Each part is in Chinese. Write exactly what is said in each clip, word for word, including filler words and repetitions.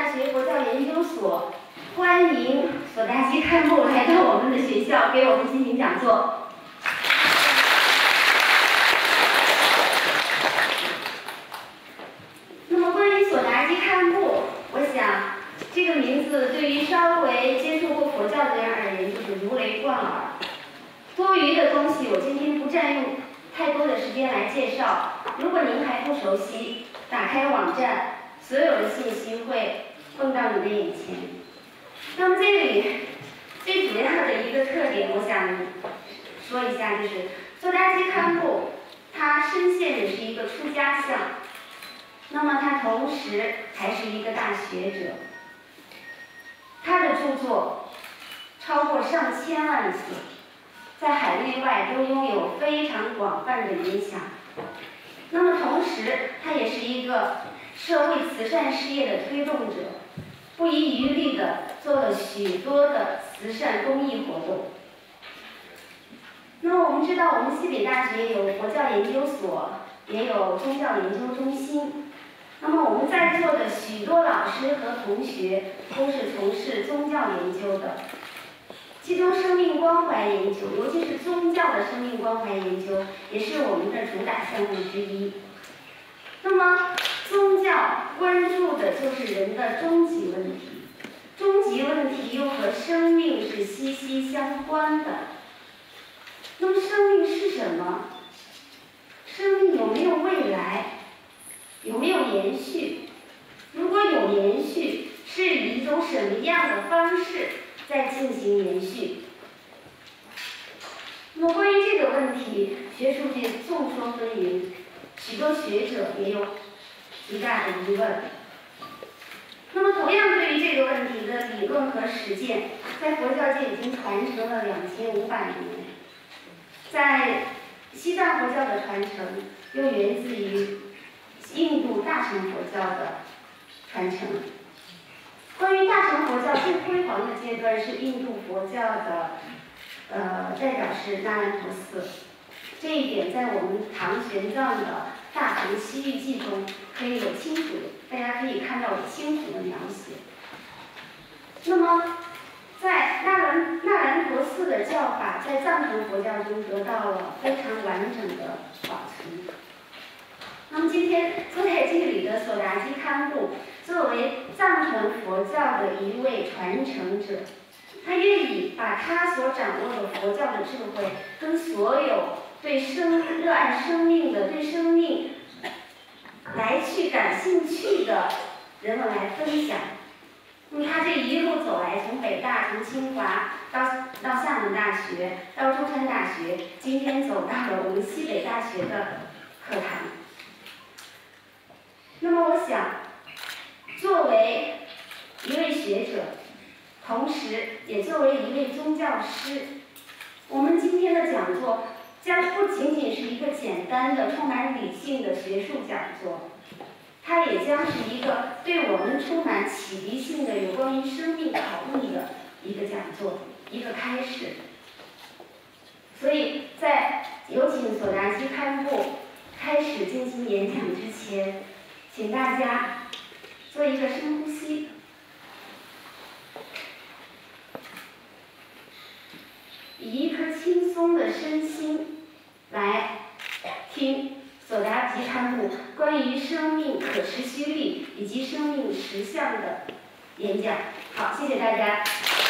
大学佛教研究所欢迎索达基堪布来到我们的学校，给我们进行讲座。那么关于索达基堪布，我想这个名字对于稍微接触过佛教的人而言就是如雷贯耳。多余的东西我今天不占用太多的时间来介绍。如果您还不熟悉，打开网站，所有的信息会蹦到你的眼前。那么这里最主要的一个特点，我想说一下，就是索达基堪布他身陷的是一个出家相，那么他同时还是一个大学者。他的著作超过上千万册，在海内外都拥有非常广泛的影响。那么同时，他也是一个社会慈善事业的推动者，不遗余力地做了许多的慈善公益活动。那么我们知道，我们西北大学有佛教研究所，也有宗教研究中心。那么我们在座的许多老师和同学都是从事宗教研究的，其中生命关怀研究，尤其是宗教的生命关怀研究，也是我们的主打项目之一。那么宗教关注的就是人的终极问题，终极问题又和生命是息息相关的。那么生命是什么？生命有没有未来？有没有延续？如果有延续，是以一种什么样的方式在进行延续？那么关于这个问题，学术界众说纷纭，许多学者也有极大的疑问。那么同样对于这个问题的理论和实践，在佛教界已经传承了两千五百年。在西藏佛教的传承，又源自于印度大乘佛教的传承。关于大乘佛教最辉煌的阶段是印度佛教的呃代表是那兰陀寺，这一点在我们唐玄奘的《大唐西域记》中可以有清楚，大家可以看到有清楚的描写。那么在那兰那兰陀寺的教法在藏传佛教中得到了非常完整的保存。那么今天坐在这里的索达基堪布，作为藏传佛教的一位传承者，他愿意把他所掌握的佛教的智慧，跟所有对生热爱生命的、对生命来去感兴趣的人们来分享。那么他这一路走来，从北大、从清华到到厦门大学，到中山大学，今天走到了我们西北大学的课堂。那么我想，作为一位学者，同时也作为一位宗教师，我们今天的讲座将不仅仅是一个简单的充满理性的学术讲座，它也将是一个对我们充满启迪性的有关于生命讨论的一个讲座，一个开始。所以在有请索达基堪布开始进行演讲之前，请大家做一个深呼吸，以一颗轻松的身心来听索达基堪布关于生命可持续力以及生命实相的演讲。好，谢谢大家。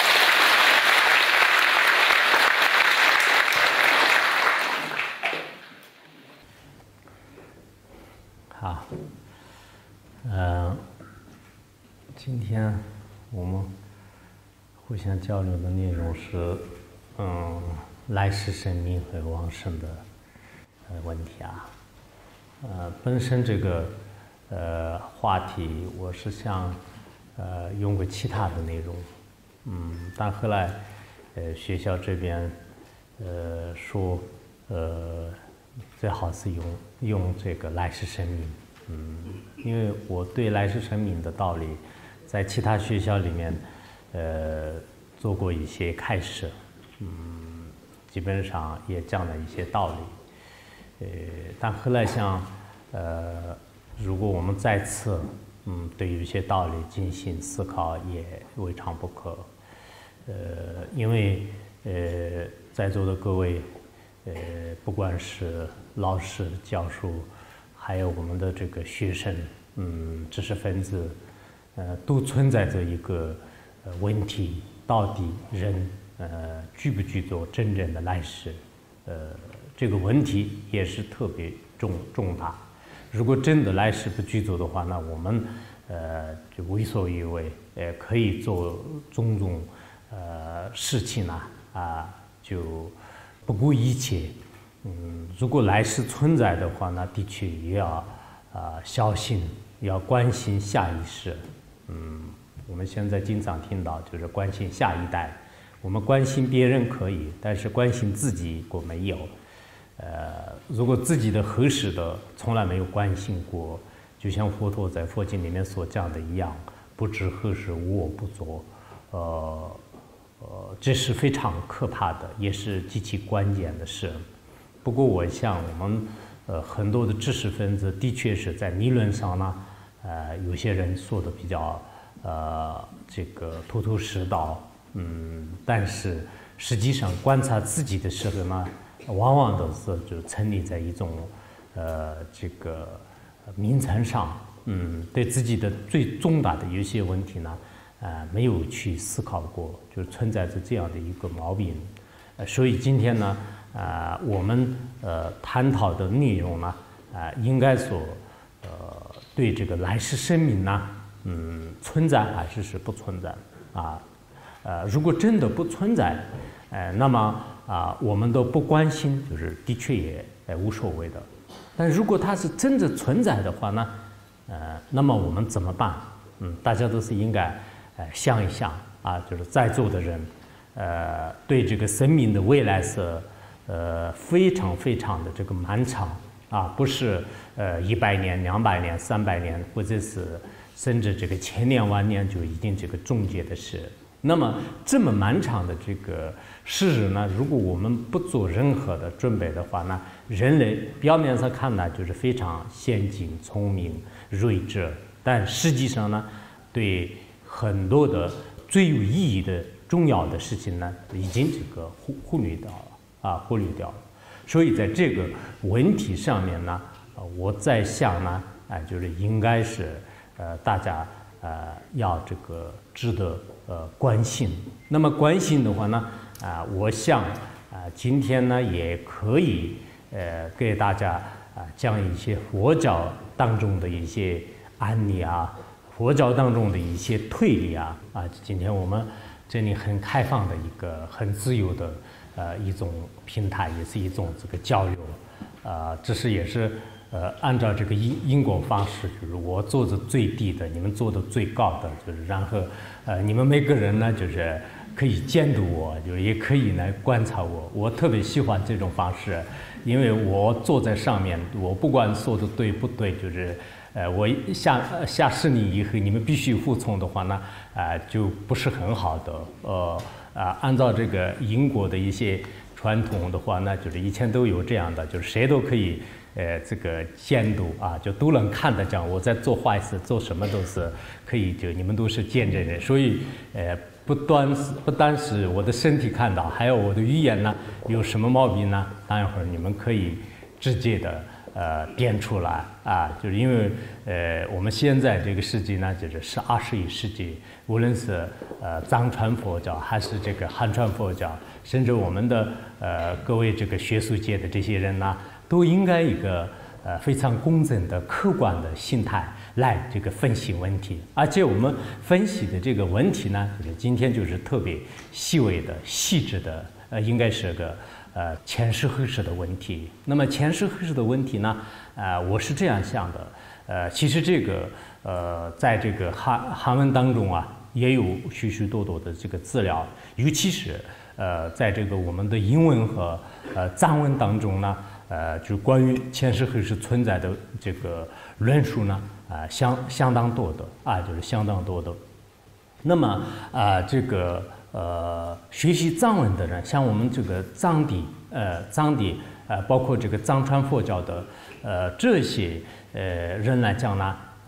好，呃，今天我们互相交流的内容是，嗯，来世生命和往生的呃问题啊。呃，本身这个呃话题，我是想呃用个其他的内容，嗯，但后来呃学校这边呃说呃最好是用用这个来世生命。嗯，因为我对来世生命的道理，在其他学校里面，呃，做过一些开示，嗯，基本上也讲了一些道理，呃，但后来想，呃，如果我们再次嗯，对于一些道理进行思考也未尝不可。呃，因为呃，在座的各位，呃，不管是老师、教授，还有我们的这个学生，嗯，知识分子，呃，都存在着一个呃问题：到底人呃具不具足真正的来世？呃，这个问题也是特别重重大。如果真的来世不具足的话，那我们呃就为所欲为，呃，可以做种种呃事情呢，啊，就不顾一切。嗯，如果来世存在的话，那的确也要啊、呃、小心，要关心下一世。嗯，我们现在经常听到就是关心下一代，我们关心别人可以，但是关心自己我没有。呃，如果自己的合适的从来没有关心过，就像佛陀在佛经里面所讲的一样，不知何时无我不作，呃呃，这是非常可怕的，也是极其关键的事。不过，我想我们呃很多的知识分子的确是在理论上呢，呃，有些人说的比较呃这个头头是道，嗯，但是实际上观察自己的时候呢，往往都是就沉溺在一种呃这个名层上，嗯，对自己的最重大的有些问题呢，呃，没有去思考过，就存在着这样的一个毛病。呃，所以今天呢，啊、呃，我们呃探讨的内容呢，啊、呃，应该说，呃，对这个来世生命呢，嗯，存在还是是不存在啊？呃，如果真的不存在，呃，那么啊、呃，我们都不关心，就是的确也呃无所谓的。但如果它是真的存在的话呢，呃，那么我们怎么办？嗯，大家都是应该呃想一想啊，就是在座的人，呃，对这个生命的未来是呃非常非常的这个漫长啊，不是呃一百年、两百年、三百年，或者是甚至这个千年万年就已经这个终结的事。那么这么漫长的这个事实呢，如果我们不做任何的准备的话呢，人类表面上看呢就是非常先进、聪明、睿智，但实际上呢，对很多的最有意义的重要的事情呢，已经这个忽忽略掉了啊，忽略掉了。所以在这个问题上面呢，呃，我在想呢，啊、呃，就是应该是呃大家呃要这个值得呃关心。那么关心的话呢，啊、呃，我想啊、呃，今天呢也可以呃给大家啊、呃、讲一些佛教当中的一些案例啊，佛教当中的一些推理啊啊，今天我们这里很开放的一个很自由的呃一种平台，也是一种这个交流，啊、呃，这是也是呃按照这个因因果方式，就是我做的最低的，你们做的最高的，就是然后呃你们每个人呢就是可以监督我，就是也可以来观察我，我特别喜欢这种方式，因为我坐在上面，我不管说的对不对，就是。呃，我下下示令以后，你们必须服从的话呢，啊、呃，就不是很好的。呃，啊，按照这个英国的一些传统的话呢，就是以前都有这样的，就是谁都可以，呃，这个监督啊，就都能看得见我在做坏事，做什么都是可以，就你们都是见证人，所以，呃，不单是不单是我的身体看到，还有我的语言呢，有什么毛病呢？待会儿你们可以直接的。呃，点出来啊，就是因为呃，我们现在这个世纪呢，就是是二十一世纪，无论是呃藏传佛教还是这个汉传佛教，甚至我们的呃各位这个学术界的这些人呢，都应该一个呃非常公正的、客观的心态来这个分析问题，而且我们分析的这个问题呢，就是今天就是特别细微的、细致的，呃，应该是个。呃，前世后世的问题。那么前世后世的问题呢？呃，我是这样想的。呃，其实这个呃，在这个韩韩文当中啊，也有许许多多的这个资料，尤其是呃，在这个我们的英文和呃藏文当中呢，呃，就关于前世后世存在的这个论述呢，啊、呃，相相当多的啊，就是相当多的。那么啊、呃，这个。呃，学习藏文的人，像我们这个藏地，呃，藏地，呃，包括这个藏传佛教的，呃，这些呃人来讲呢，呃，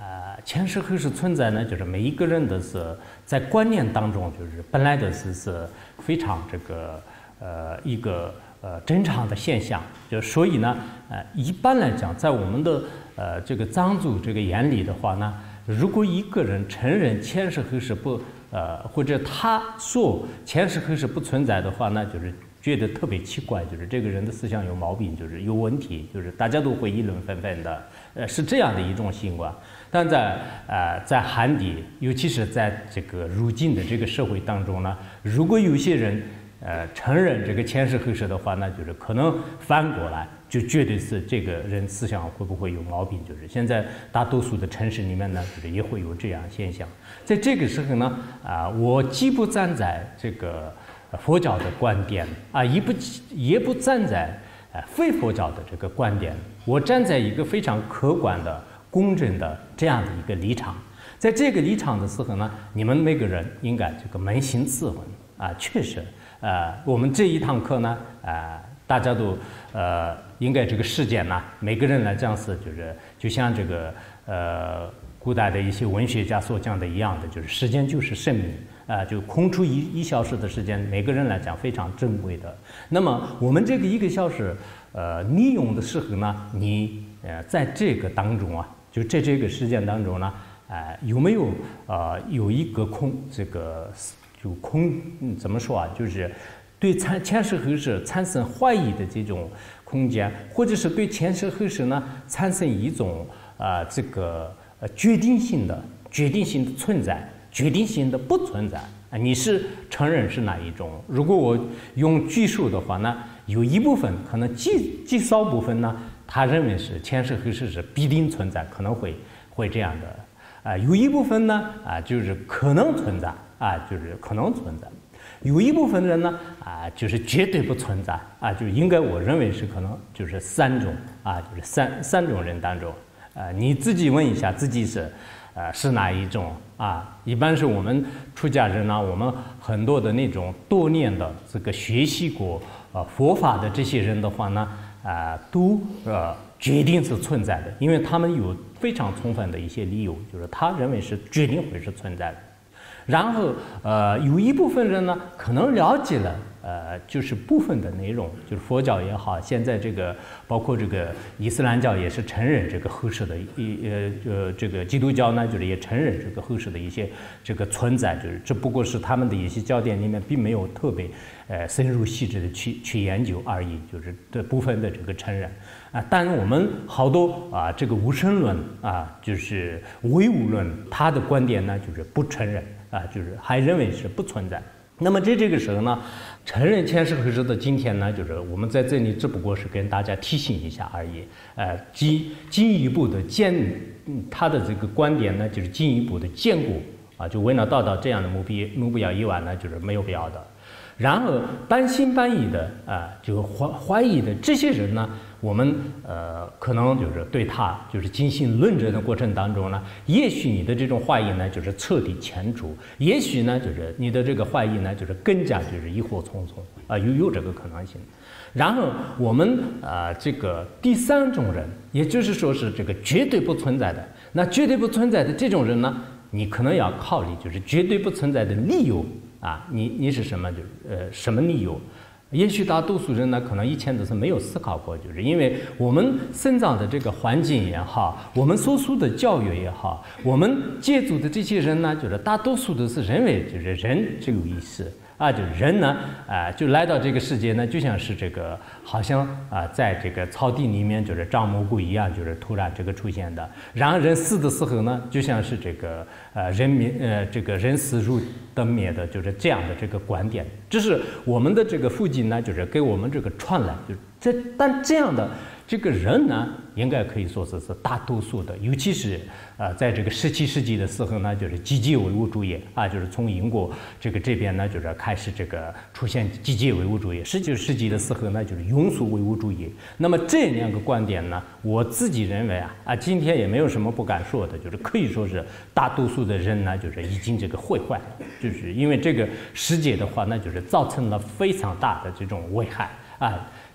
前世后世存在呢，就是每一个人的是在观念当中，就是本来的是是非常这个呃一个呃正常的现象。就所以呢，呃一般来讲，在我们的呃这个藏族这个眼里的话呢，如果一个人承认前世后世不呃或者他说前世后世不存在的话呢，就是觉得特别奇怪，就是这个人的思想有毛病，就是有问题，就是大家都会议论纷纷的，呃，是这样的一种情况。但在呃在汉地，尤其是在这个如今的这个社会当中呢，如果有些人呃承认这个前世后世的话，那就是可能反过来就觉得是这个人思想会不会有毛病，就是现在大多数的城市里面呢，就是也会有这样现象。在这个时候呢，啊、呃，我既不站在这个佛教的观点啊，也不也不站在呃非佛教的这个观点，我站在一个非常客观的、公正的这样的一个立场。在这个立场的时候呢，你们每个人应该这个扪心自问啊，确实，呃，我们这一堂课呢，呃，大家都呃应该这个时间呢，每个人来讲是就是就像这个呃古代的一些文学家所讲的一样的，就是时间就是生命。啊、呃，就空出一一小时的时间，每个人来讲非常珍贵的。那么我们这个一个小时，呃，利用的时候呢，你呃在这个当中啊，就在这个时间当中呢，呃，有没有呃有一个空这个就空、嗯、怎么说啊？就是对前前世后世产生怀疑的这种空间，或者是对前世后世呢产生一种啊、呃、这个呃决定性的决定性的存在。决定性的不存在啊，你是承认是哪一种？如果我用据述的话呢，有一部分可能极极少部分呢，他认为是前世后世是必定存在，可能会会这样的啊、呃。有一部分呢啊，就是可能存在啊，就是可能存在。有一部分人呢啊，就是绝对不存在啊，就应该我认为是可能就是三种啊，就是三三种人当中啊，你自己问一下自己是。呃，是哪一种啊？一般是我们出家人呢，我们很多的那种多年的这个学习过呃佛法的这些人的话呢，啊、呃，都呃决定是存在的，因为他们有非常充分的一些理由，就是他认为是决定会是存在的。然后呃，有一部分人呢，可能了解了。呃，就是部分的内容，就是佛教也好，现在这个包括这个伊斯兰教也是承认这个后世的一呃呃这个基督教呢，就是也承认这个后世的一些这个存在，就是只不过是他们的一些焦点里面并没有特别呃深入细致的去去研究而已，就是这部分的这个承认啊。但我们好多啊这个无神论啊，就是唯物论，他的观点呢就是不承认啊，就是还认为是不存在。那么在这个时候呢，承认前世后世的今天呢，就是我们在这里只不过是跟大家提醒一下而已，呃，进进一步的坚，嗯，他的这个观点呢，就是进一步的坚固啊，就为了达到这样的目标目标以外呢，就是没有必要的。然而半信半疑的啊，就怀怀疑的这些人呢，我们呃可能就是对他就是进行论证的过程当中呢，也许你的这种怀疑呢就是彻底迁除，也许呢就是你的这个怀疑呢就是更加就是疑惑重重啊，有有这个可能性。然后我们啊、呃、这个第三种人，也就是说是这个绝对不存在的，那绝对不存在的这种人呢，你可能要考虑就是绝对不存在的理由。啊，你你是什么？就是呃，什么理由？也许大多数人呢，可能以前都是没有思考过，就是因为我们生长的这个环境也好，我们所受的教育也好，我们接触的这些人呢，就是大多数都是认为就是人就有意识。啊，就人呢，啊、呃，就来到这个世界呢，就像是这个，好像啊、呃，在这个草地里面就是长蘑菇一样，就是突然这个出现的。然后人死的时候呢，就像是这个呃人灭呃这个人死如灯灭的，就是这样的这个观点。这是我们的这个父亲呢，就是给我们这个传来，就这但这样的这个人呢，应该可以说是是大多数的，尤其是呃，在这个十七世纪的时候呢，就是积极唯物主义啊，就是从英国这个这边呢，就是开始这个出现积极唯物主义。十九世纪的时候呢，就是庸俗唯物主义。那么这两个观点呢，我自己认为啊啊，今天也没有什么不敢说的，就是可以说是大多数的人呢，就是已经这个毁坏了，就是因为这个世界的话，那就是造成了非常大的这种危害啊。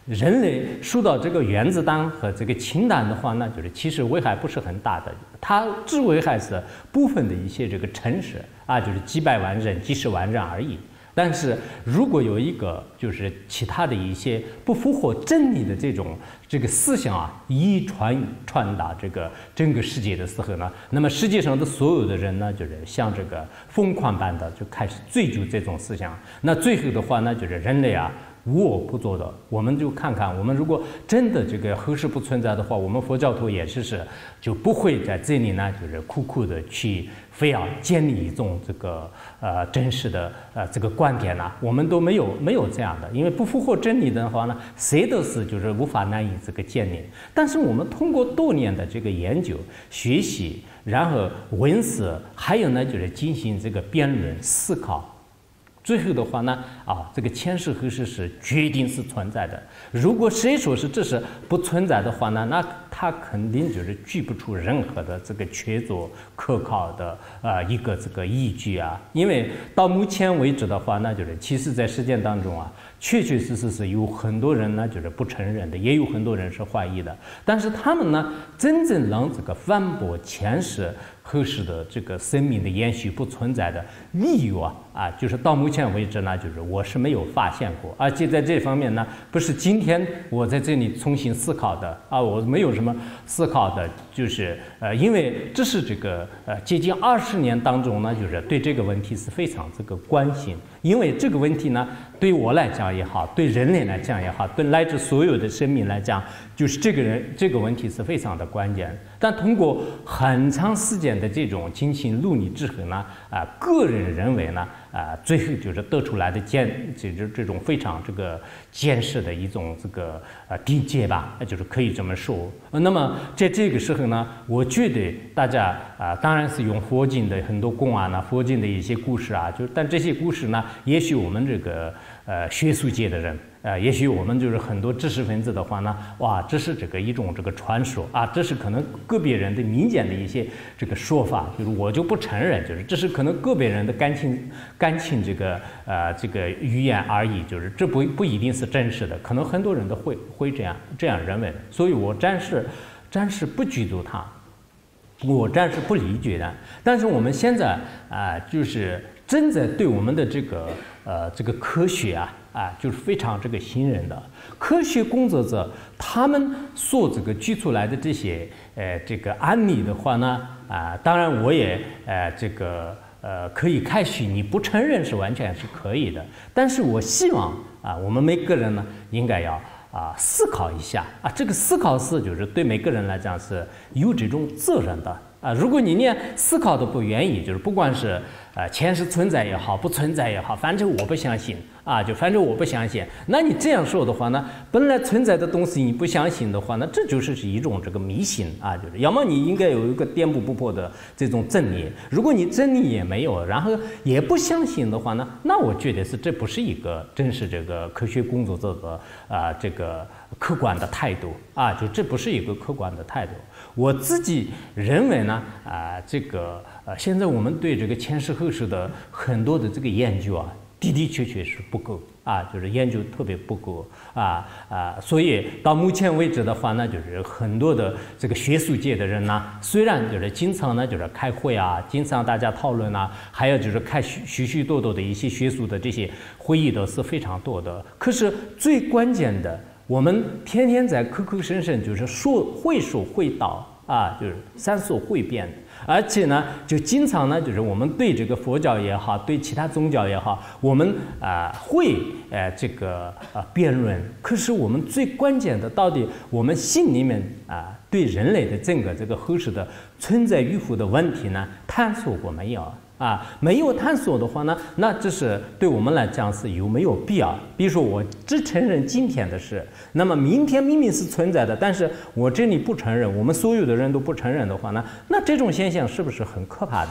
人类受到这个原子弹和这个氢弹的话呢，就是其实危害不是很大的，它只危害是部分的一些这个城市啊，就是几百万人、几十万人而已。但是如果有一个就是其他的一些不符合真理的这种这个思想啊，一传传达这个整个世界的时候呢，那么世界上的所有的人呢，就是像这个疯狂般的就开始追求这种思想。那最后的话呢，就是人类啊无恶不作的。我们就看看，我们如果真的这个核实不存在的话，我们佛教徒也是是就不会在这里呢，就是苦苦的去非要建立一种这个呃真实的呃这个观点呢、啊，我们都没有没有这样的，因为不符合真理的话呢，谁都是就是无法难以这个建立。但是我们通过多年的这个研究、学习，然后文字，还有呢就是进行这个辩论、思考。最后的话呢，啊，这个前世后世是决定是存在的。如果谁说是这是不存在的话呢，那他肯定就是举不出任何的这个确凿可靠的呃一个这个依据啊。因为到目前为止的话，那就是其实在实践当中啊，确确实实是有很多人呢就是不承认的，也有很多人是怀疑的。但是他们呢，真正让这个反驳前世后世的这个生命的延续不存在的理由啊啊，就是到目前为止呢，就是我是没有发现过，而且在这方面呢，不是今天我在这里重新思考的啊，我没有什么思考的，就是呃，因为这是这个呃接近二十年当中呢，就是对这个问题是非常这个关心，因为这个问题呢，对我来讲也好，对人类来讲也好，对乃至所有的生命来讲，就是这个人这个问题是非常的关键。但通过很长时间的这种进行努力之后呢，啊、呃，个人认为呢，啊、呃，最后就是得出来的见，就是这种非常这个见识的一种这个呃境界吧，就是可以这么说。那么在这个时候呢，我觉得大家啊、呃，当然是用佛经的很多公案啊，佛经的一些故事啊，就但这些故事呢，也许我们这个呃学术界的人。呃，也许我们就是很多知识分子的话呢，哇，这是这个一种这个传说啊，这是可能个别人的民间的一些这个说法，就是我就不承认，就是这是可能个别人的感情感情这个呃这个语言而已，就是这不不一定是真实的，可能很多人都会会这样这样认为，所以我暂时暂时不举足它，我暂时不理解的。但是我们现在啊、呃，就是正在对我们的这个呃这个科学啊。啊，就是非常这个信任的科学工作者，他们所这个举出来的这些呃这个案例的话呢，啊，当然我也呃这个呃可以开许你不承认是完全是可以的，但是我希望啊，我们每个人呢应该要啊思考一下啊，这个思考是就是对每个人来讲是有这种责任的啊，如果你连思考都不愿意，就是不管是呃前世存在也好，不存在也好，反正我不相信。啊，就反正我不相信。那你这样说的话呢，本来存在的东西你不相信的话，那这就是是一种这个迷信啊，就是要么你应该有一个颠覆不破的这种真理，如果你真理也没有，然后也不相信的话呢，那我觉得是这不是一个真是这个科学工作者的啊、呃、这个客观的态度啊，就这不是一个客观的态度。我自己认为呢，啊、呃、这个呃现在我们对这个前世后世的很多的这个研究啊。的的确确是不够啊，就是研究特别不够啊啊，所以到目前为止的话呢，就是很多的这个学术界的人呢，虽然就是经常呢就是开会啊，经常大家讨论啊，还有就是开许许许多多的一些学术的这些会议的是非常多的，可是最关键的，我们天天在口口声声就是说会说会道啊，就是三说会辩。而且呢，就经常呢，就是我们对这个佛教也好，对其他宗教也好，我们啊、呃、会呃这个啊、呃、辩论。可是我们最关键的，到底我们心里面啊、呃、对人类的整个这个后世的存在与否的问题呢，探索过没有？啊，没有探索的话呢，那这是对我们来讲是有没有必要？比如说，我只承认今天的事，那么明天明明是存在的，但是我这里不承认，我们所有的人都不承认的话呢，那这种现象是不是很可怕的？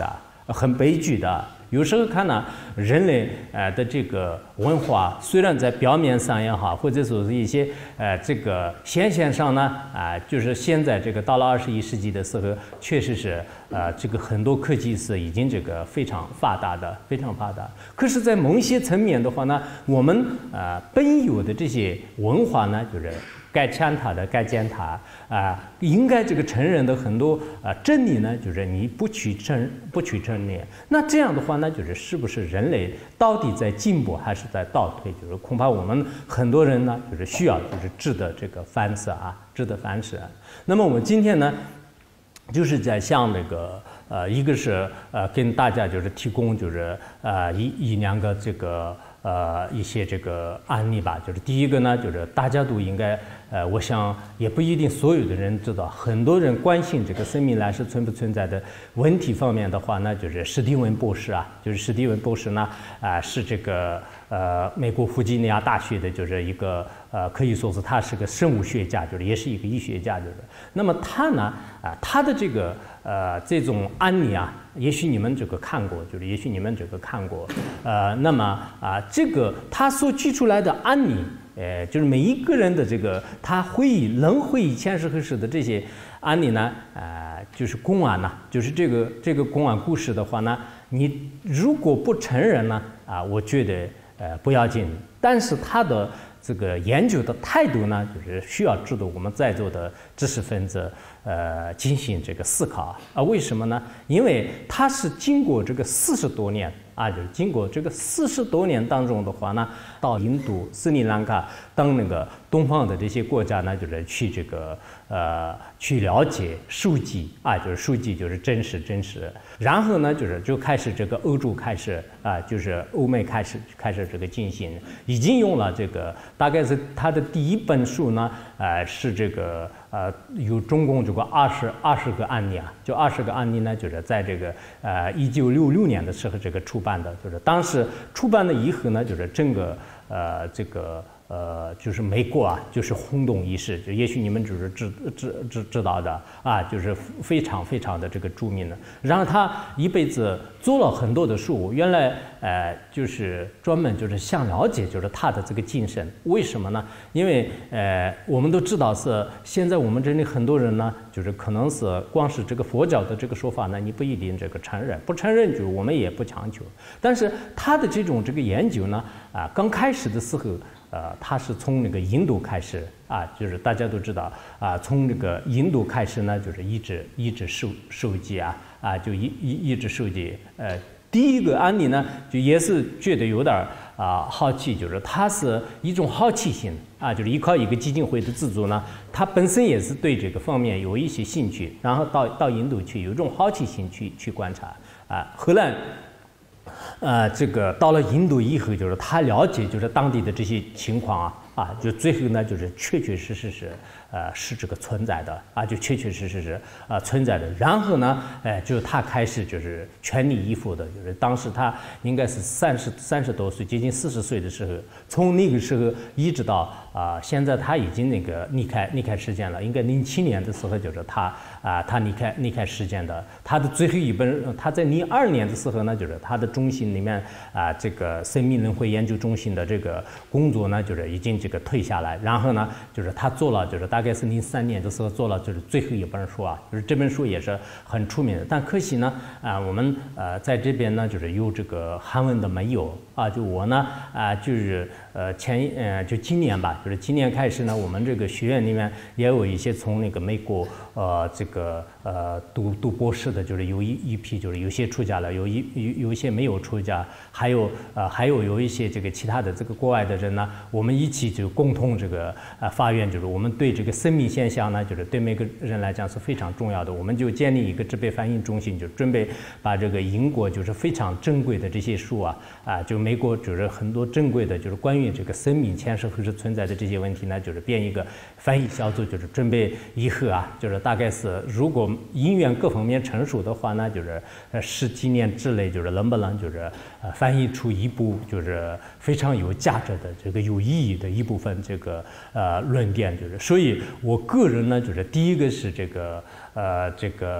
很悲剧的。有时候看呢，人类呃的这个文化，虽然在表面上也好，或者说是一些呃这个现象上呢，啊、呃，就是现在这个到了二十一世纪的时候，确实是呃这个很多科技是已经这个非常发达的，非常发达。可是，在某些层面的话呢，我们呃本有的这些文化呢，就是该践踏的该践踏啊、呃，应该这个承认的很多啊、呃、真理呢，就是你不去承不去承认，那这样的话呢，就是是不是人类到底在进步还是在倒退？就是恐怕我们很多人呢，就是需要就是质的这个反思啊，质的反思。那么我们今天呢，就是在向那个呃，一个是呃跟大家就是提供就是呃一一两个这个。呃，一些这个案例吧，就是第一个呢，就是大家都应该，呃，我想也不一定所有的人知道，很多人关心这个生命来世存不存在的问题方面的话呢，就是史蒂文博士啊，就是史蒂文博士呢，啊、呃，是这个呃美国弗吉尼亚大学的，就是一个呃可以说是他是个生物学家，就是也是一个医学家，就是，那么他呢，啊、呃，他的这个呃这种案例啊。也许你们这个看过，就是也许你们这个看过，呃，那么啊、呃，这个他所举出来的案例，呃，就是每一个人的这个他回忆能回忆前世后世的这些案例呢，呃，就是公案呐、啊，就是这个这个公案故事的话呢，你如果不承认呢，啊、呃，我觉得呃不要紧，但是他的这个研究的态度呢，就是需要值得我们在座的知识分子。呃，进行这个思考啊？为什么呢？因为它是经过这个四十多年啊，就是经过这个四十多年当中的话呢，到印度、斯里兰卡等那个东方的这些国家呢，就是去这个呃去了解、收集啊，就是收集就是真实真实，然后呢，就是就开始这个欧洲开始啊，就是欧美开始开始这个进行，已经用了这个大概是他的第一本书呢，呃是这个。呃，有总共这个二十二十个案例啊，就二十个案例呢，就是在这个呃一九六六年的时候这个出版的，就是当时出版了以后呢，就是整个呃这个呃就是美国啊，就是轰动一时，就也许你们只是知知知知道的啊，就是非常非常的这个著名的。然后他一辈子做了很多的书，原来呃就是专门就是想了解就是他的这个精神，为什么呢？因为呃我们都知道是现在我们这里很多人呢，就是可能是光是这个佛教的这个说法呢，你不一定这个承认，不承认就我们也不强求。但是他的这种这个研究呢，啊刚开始的时候。呃，他是从那个印度开始啊，就是大家都知道啊，从那个印度开始呢，就是一直一直收收集啊啊，就一一一直收集。呃，第一个案例呢，就也是觉得有点啊好奇，就是它是一种好奇心啊，就是依靠一个基金会的资助呢，他本身也是对这个方面有一些兴趣，然后到到印度去有一种好奇心去去观察啊，后来。呃，这个到了印度以后，就是他了解就是当地的这些情况啊，啊，就最后呢，就是确确实实是，呃，是这个存在的啊，就确确实实是啊、呃、存在的。然后呢，哎，就是他开始就是全力以赴的，就是当时他应该是三十三十多岁，接近四十岁的时候，从那个时候一直到啊、呃，现在他已经那个离开离开世间了，应该零七年的时候就是他啊、呃，他离开离开世间的。他的最后一本，他在零二年的时候呢，就是他的中心里面啊、呃，这个生命轮回研究中心的这个工作呢，就是已经这个退下来。然后呢，就是他做了，就是大概是零三年的时候做了，就是最后一本书啊，就是这本书也是很出名的。但可惜呢，啊、呃，我们呃在这边呢，就是有这个韩文的没有啊。就我呢啊、呃，就是呃前呃就今年吧，就是今年开始呢，我们这个学院里面也有一些从那个美国呃这个呃读读博士的，就是有一一批，就是有些出家了，有一有有一些没有出家，还有呃还有有一些这个其他的这个国外的人呢，我们一起就共同这个呃发愿，就是我们对这个生命现象呢，就是对每个人来讲是非常重要的，我们就建立一个智备翻译中心，就准备把这个英国就是非常珍贵的这些书啊啊，就美国就是很多珍贵的，就是关于这个生命前世后世存在的这些问题呢，就是编一个翻译小组，就是准备以后啊，就是大概是如果因缘各方面成熟的话呢，就是呃十几年之内，就是能不能就是呃翻译出一部就是非常有价值的这个有意义的一部分这个呃论点，就是所以我个人呢，就是第一个是这个呃这个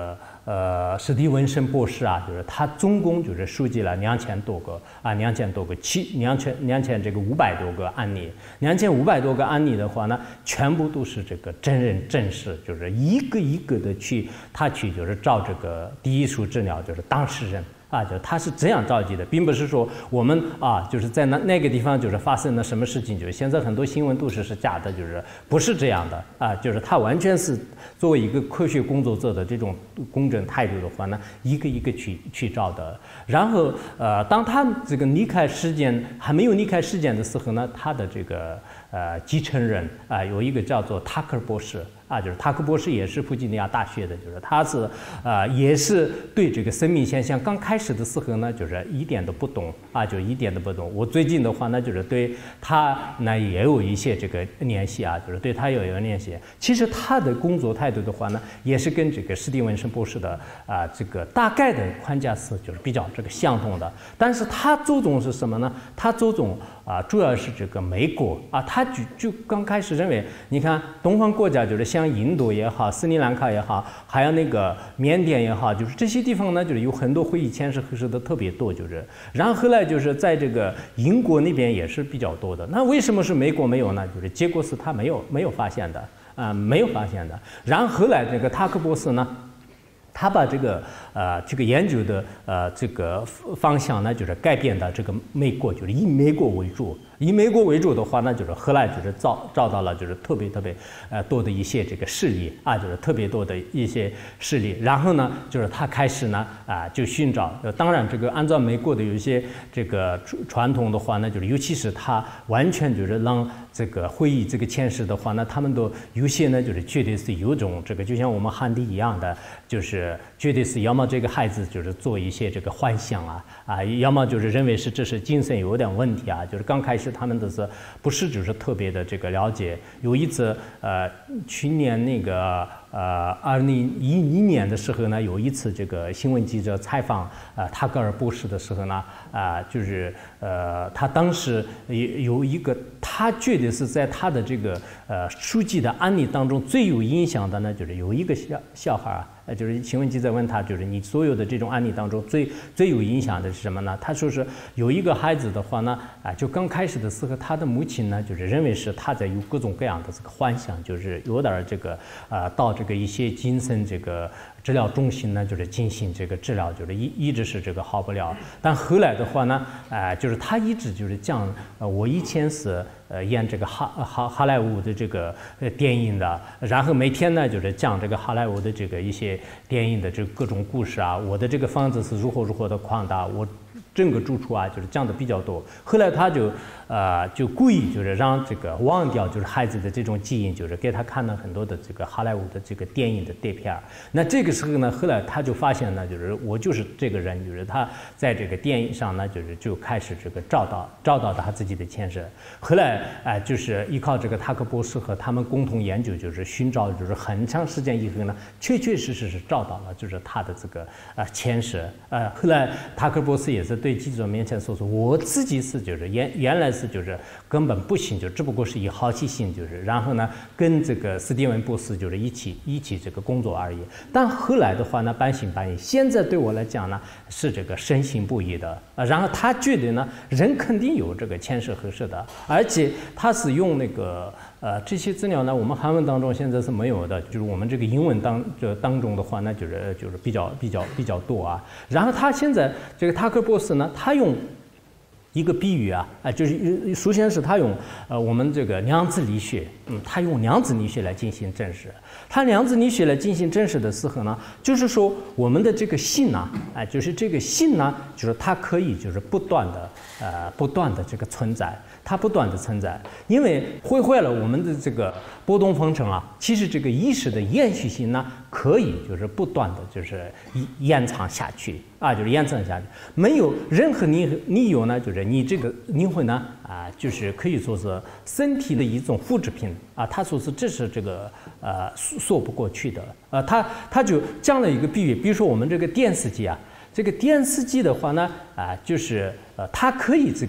呃史蒂文森博士啊，就是他总共就是收集了两千多个啊两千多个七两千两千这个五百多个案例，两千五百多个案例的话呢，全部都是这个真人真事，就是一个一个的去他去就是照这个第一手资料，就是当事人。啊，就他是这样召集的，并不是说我们啊，就是在那那个地方就是发生了什么事情，就是现在很多新闻都是是假的，就是不是这样的啊，就是他完全是作为一个科学工作者的这种公正态度的话呢，一个一个去去照的。然后呃，当他这个离开世间还没有离开世间的时候呢，他的这个呃继承人啊、呃，有一个叫做塔克博士。啊，就是塔克博士也是弗吉尼亚大学的，就是他是，呃，也是对这个生命现象刚开始的时候呢，就是一点都不懂啊，就一点都不懂。我最近的话呢，就是对他呢也有一些这个联系啊，就是对他也有联系。其实他的工作态度的话呢，也是跟这个史蒂文森博士的啊、呃、这个大概的框架是就是比较这个相同的。但是他着重是什么呢？他着重啊、呃、主要是这个美国啊，他就就刚开始认为，你看东方国家就是。像印度也好，斯里兰卡也好，还有那个缅甸也好，就是这些地方呢，就是有很多会议签是核实的特别多，就是。然后后来就是在这个英国那边也是比较多的。那为什么是美国没有呢？就是结果是他没有没有发现的啊、呃，没有发现的。然后后来这个塔克博士呢，他把这个呃这个研究的呃这个方向呢，就是改变到这个美国，就是以美国为主。以美国为主的话呢，就是后来就是找找到了就是特别特别呃多的一些这个事例啊，就是特别多的一些事例。然后呢，就是他开始呢啊就寻找，当然这个按照美国的有一些这个传统的话呢，就是尤其是他完全就是让这个会议这个签署的话呢，他们都有些呢就是绝对是有种这个就像我们汉地一样的，就是绝对是要么这个孩子就是做一些这个幻想啊啊，要么就是认为是这是精神有点问题啊，就是刚开始。他们都是不是就是特别的这个了解。有一次，呃，去年那个呃二零一一年的时候呢，有一次这个新闻记者采访呃塔格尔博士的时候呢，啊、呃，就是呃他当时有一个他觉得是在他的这个呃书记的案例当中最有影响的呢，就是有一个小小孩啊。呃，就是新闻记者问他，就是你所有的这种案例当中最最有影响的是什么呢？他说是有一个孩子的话呢，啊，就刚开始的时候，他的母亲呢，就是认为是他在有各种各样的这个幻想，就是有点这个呃，到这个一些精神这个治疗中心呢，就是进行这个治疗，就是一一直是这个好不了。但后来的话呢，啊、呃，就是他一直就是讲，呃，我以前是。呃，演这个哈哈好莱坞的这个呃电影的，然后每天呢就是讲这个好莱坞的这个一些电影的这个各种故事啊，我的这个房子是如何如何的扩大，我整个住处啊就是讲的比较多。后来他就呃就故意就是让这个忘掉就是孩子的这种基因，就是给他看了很多的这个好莱坞的这个电影的碟片。那这个时候呢，后来他就发现呢，就是我就是这个人，就是他在这个电影上呢，就是就开始这个找到找到他自己的前世。后来。哎、呃，就是依靠这个塔克博士和他们共同研究，就是寻找，就是很长时间以后呢，确确实实是找到了，就是他的这个呃前世。呃，后来塔克博士也是对记者面前说说，我自己是就是原原来是就是根本不行，就只不过是以好奇心，就是然后呢跟这个史蒂文博士就是一起一起这个工作而已。但后来的话呢，半信半疑。现在对我来讲呢，是这个深信不疑的。呃，然后他觉得呢，人肯定有这个前世后世的，而且。他是用那个呃这些资料呢，我们韩文当中现在是没有的，就是我们这个英文当这当中的话呢，就是就是比较比较比较多啊。然后他现在这个塔克博士呢，他用一个比喻啊，啊，就是首先是他用呃我们这个量子力学，嗯，他用量子力学来进行证实。他量子力学来进行证实的时候呢，就是说我们的这个性呢，啊，就是这个性呢，就是它可以就是不断的呃不断的这个存在，它不断的存在，因为毁坏了我们的这个波动方程啊，其实这个意识的延续性呢，可以就是不断的就是延长下去啊，就是延长下去，没有任何理理由呢，就是你这个灵魂呢啊，就是可以说是身体的一种复制品啊，他说是这是这个呃说不过去的，呃，他他就讲了一个比喻，比如说我们这个电视机啊，这个电视机的话呢啊，就是呃它可以这个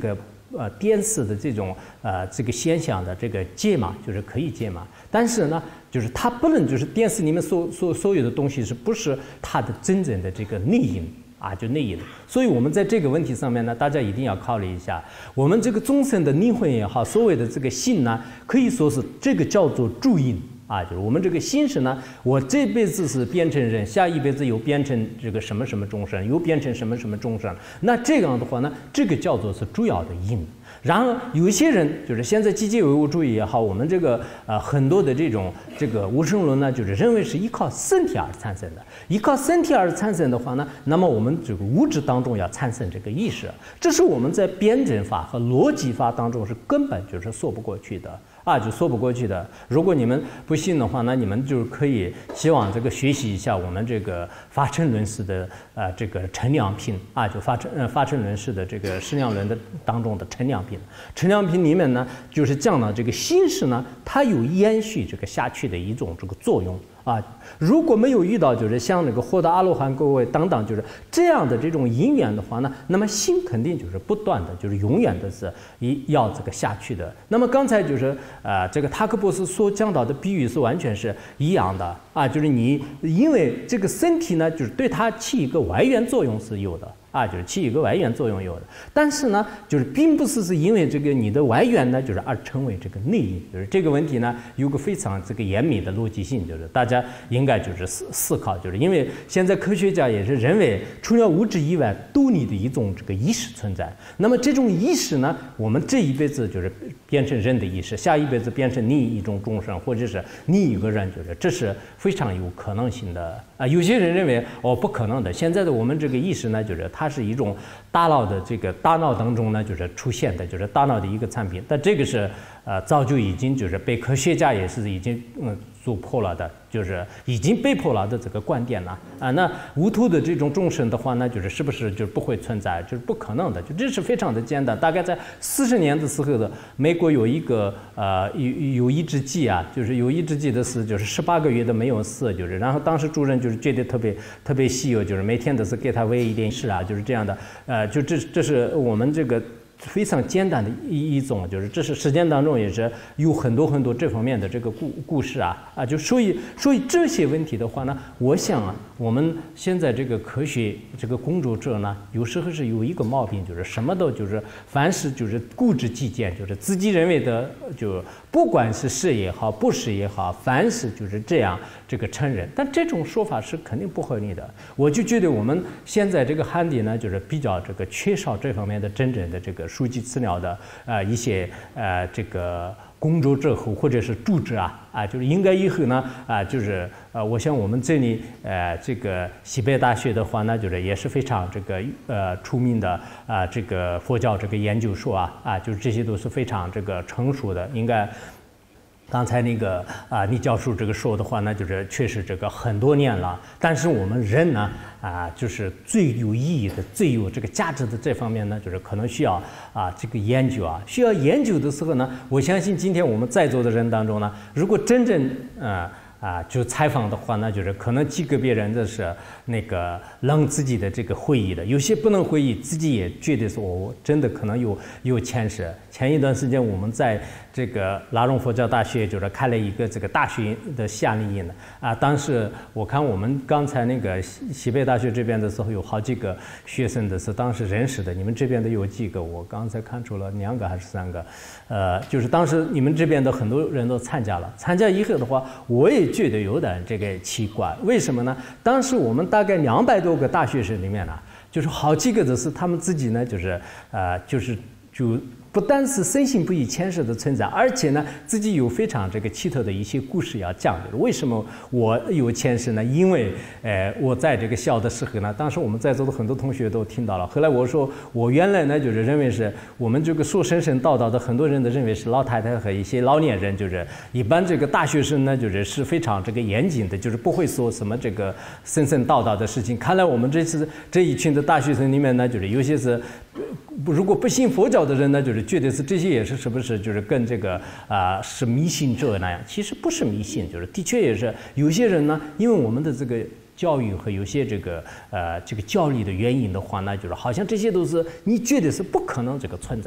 呃电视的这种呃这个现象的这个解码，就是可以解码，但是呢，就是它不能就是电视里面所所所有的东西是不是它的真正的这个内因啊，就内因。所以我们在这个问题上面呢，大家一定要考虑一下，我们这个众生的灵魂也好，所谓的这个心呢，可以说是这个叫做助因。啊，就是我们这个心识呢，我这辈子是变成人，下一辈子又变成这个什么什么众生，又变成什么什么众生。那这样的话呢，这个叫做是主要的因。然而有一些人就是现在积极唯物主义也好，我们这个呃很多的这种这个无神论呢，就是认为是依靠身体而产生的。依靠身体而产生的话呢，那么我们这个物质当中要产生这个意识，这是我们在辩证法和逻辑法当中是根本就是说不过去的。啊，就说不过去的。如果你们不信的话，那你们就可以希望这个学习一下我们这个发称论式的呃这个陈良品啊，就发称呃发称论式的这个释量论的当中的陈良品。陈良品里面呢，就是讲到这个心识呢，它有延续这个下去的一种这个作用。啊，如果没有遇到就是像那个获得阿罗汉各位等等就是这样的这种因缘的话呢，那么心肯定就是不断的就是永远的是一要这个下去的。那么刚才就是呃这个塔克博士所讲到的比喻是完全是一样的啊，就是你因为这个身体呢，就是对它起一个外缘作用是有的。啊，就是起一个外缘作用有的，但是呢，就是并不是是因为这个你的外缘呢，就是而成为这个内因，就是这个问题呢，有个非常这个严密的逻辑性，就是大家应该就是思思考，就是因为现在科学家也是认为，除了物质以外，都你的一种这个意识存在。那么这种意识呢，我们这一辈子就是变成人的意识，下一辈子变成另一种众生，或者是另一个人，就是这是非常有可能性的啊。有些人认为哦不可能的，现在的我们这个意识呢，就是它是一种大脑的这个大脑当中呢，就是出现的，就是大脑的一个产品。但这个是呃早就已经就是被科学家也是已经嗯突破了的，就是已经被破了的这个观点了啊。那无图的这种众生的话呢，就是是不是就不会存在，就是不可能的，就这是非常的简单。大概在四十年的时候的美国有一个呃有有一只鸡啊，就是有一只鸡的是就是十八个月都没有死，就是然后当时主人就是觉得特别特别稀有，就是每天都是给它喂一点食啊，就是这样的，呃，就这这是我们这个。非常简单的一一种，就是这是实践当中也是有很多很多这方面的这个故故事啊啊，就所以所以这些问题的话呢，我想啊，我们现在这个科学这个工作者呢，有时候是有一个毛病，就是什么都就是凡是就是固执己见，就是自己认为的，就不管是是也好，不是也好，凡是就是这样这个承认，但这种说法是肯定不合理的。我就觉得我们现在这个汉地呢，就是比较这个缺少这方面的真正的这个书籍资料的呃一些呃这个工作者和或者是组织啊啊，就是应该以后呢啊，就是呃，我想我们这里呃这个西北大学的话呢，就是也是非常这个呃出名的啊这个佛教这个研究所啊啊，就是这些都是非常这个成熟的，应该。刚才那个啊，倪教授这个说的话呢，就是确实这个很多年了，但是我们人呢啊，就是最有意义的、最有这个价值的这方面呢，就是可能需要啊这个研究啊，需要研究的时候呢，我相信今天我们在座的人当中呢，如果真正啊。啊，就采访的话呢，就是可能极个别人的是那个让自己的这个回忆的，有些不能回忆，自己也觉得说，我真的可能有有前世。前一段时间我们在这个拉荣佛教大学就是开了一个这个大学的夏令营的啊，当时我看我们刚才那个西西北大学这边的时候有好几个学生的是当时认识的，你们这边的有几个？我刚才看出了两个还是三个，呃，就是当时你们这边的很多人都参加了，参加以后的话，我也觉得有点这个奇怪，为什么呢？当时我们大概两百多个大学生里面呢，就是好几个都是他们自己呢，就是呃，就是就。不但是深信不疑前世的存在，而且呢，自己有非常这个奇特的一些故事要讲的。为什么我有前世呢？因为，呃，我在这个小的时候呢，当时我们在座的很多同学都听到了。后来我说，我原来呢就是认为是我们这个说神神叨叨的，很多人都认为是老太太和一些老年人，就是一般这个大学生呢，就是是非常这个严谨的，就是不会说什么这个神神叨叨的事情。看来我们这次这一群的大学生里面呢，就是有些是。如果不信佛教的人呢，就是觉得是这些也是是不是就是跟这个啊、呃、是迷信者那样？其实不是迷信，就是的确也是有些人呢，因为我们的这个教育和有些这个呃这个教育的原因的话呢，就是好像这些都是你觉得是不可能这个存在的。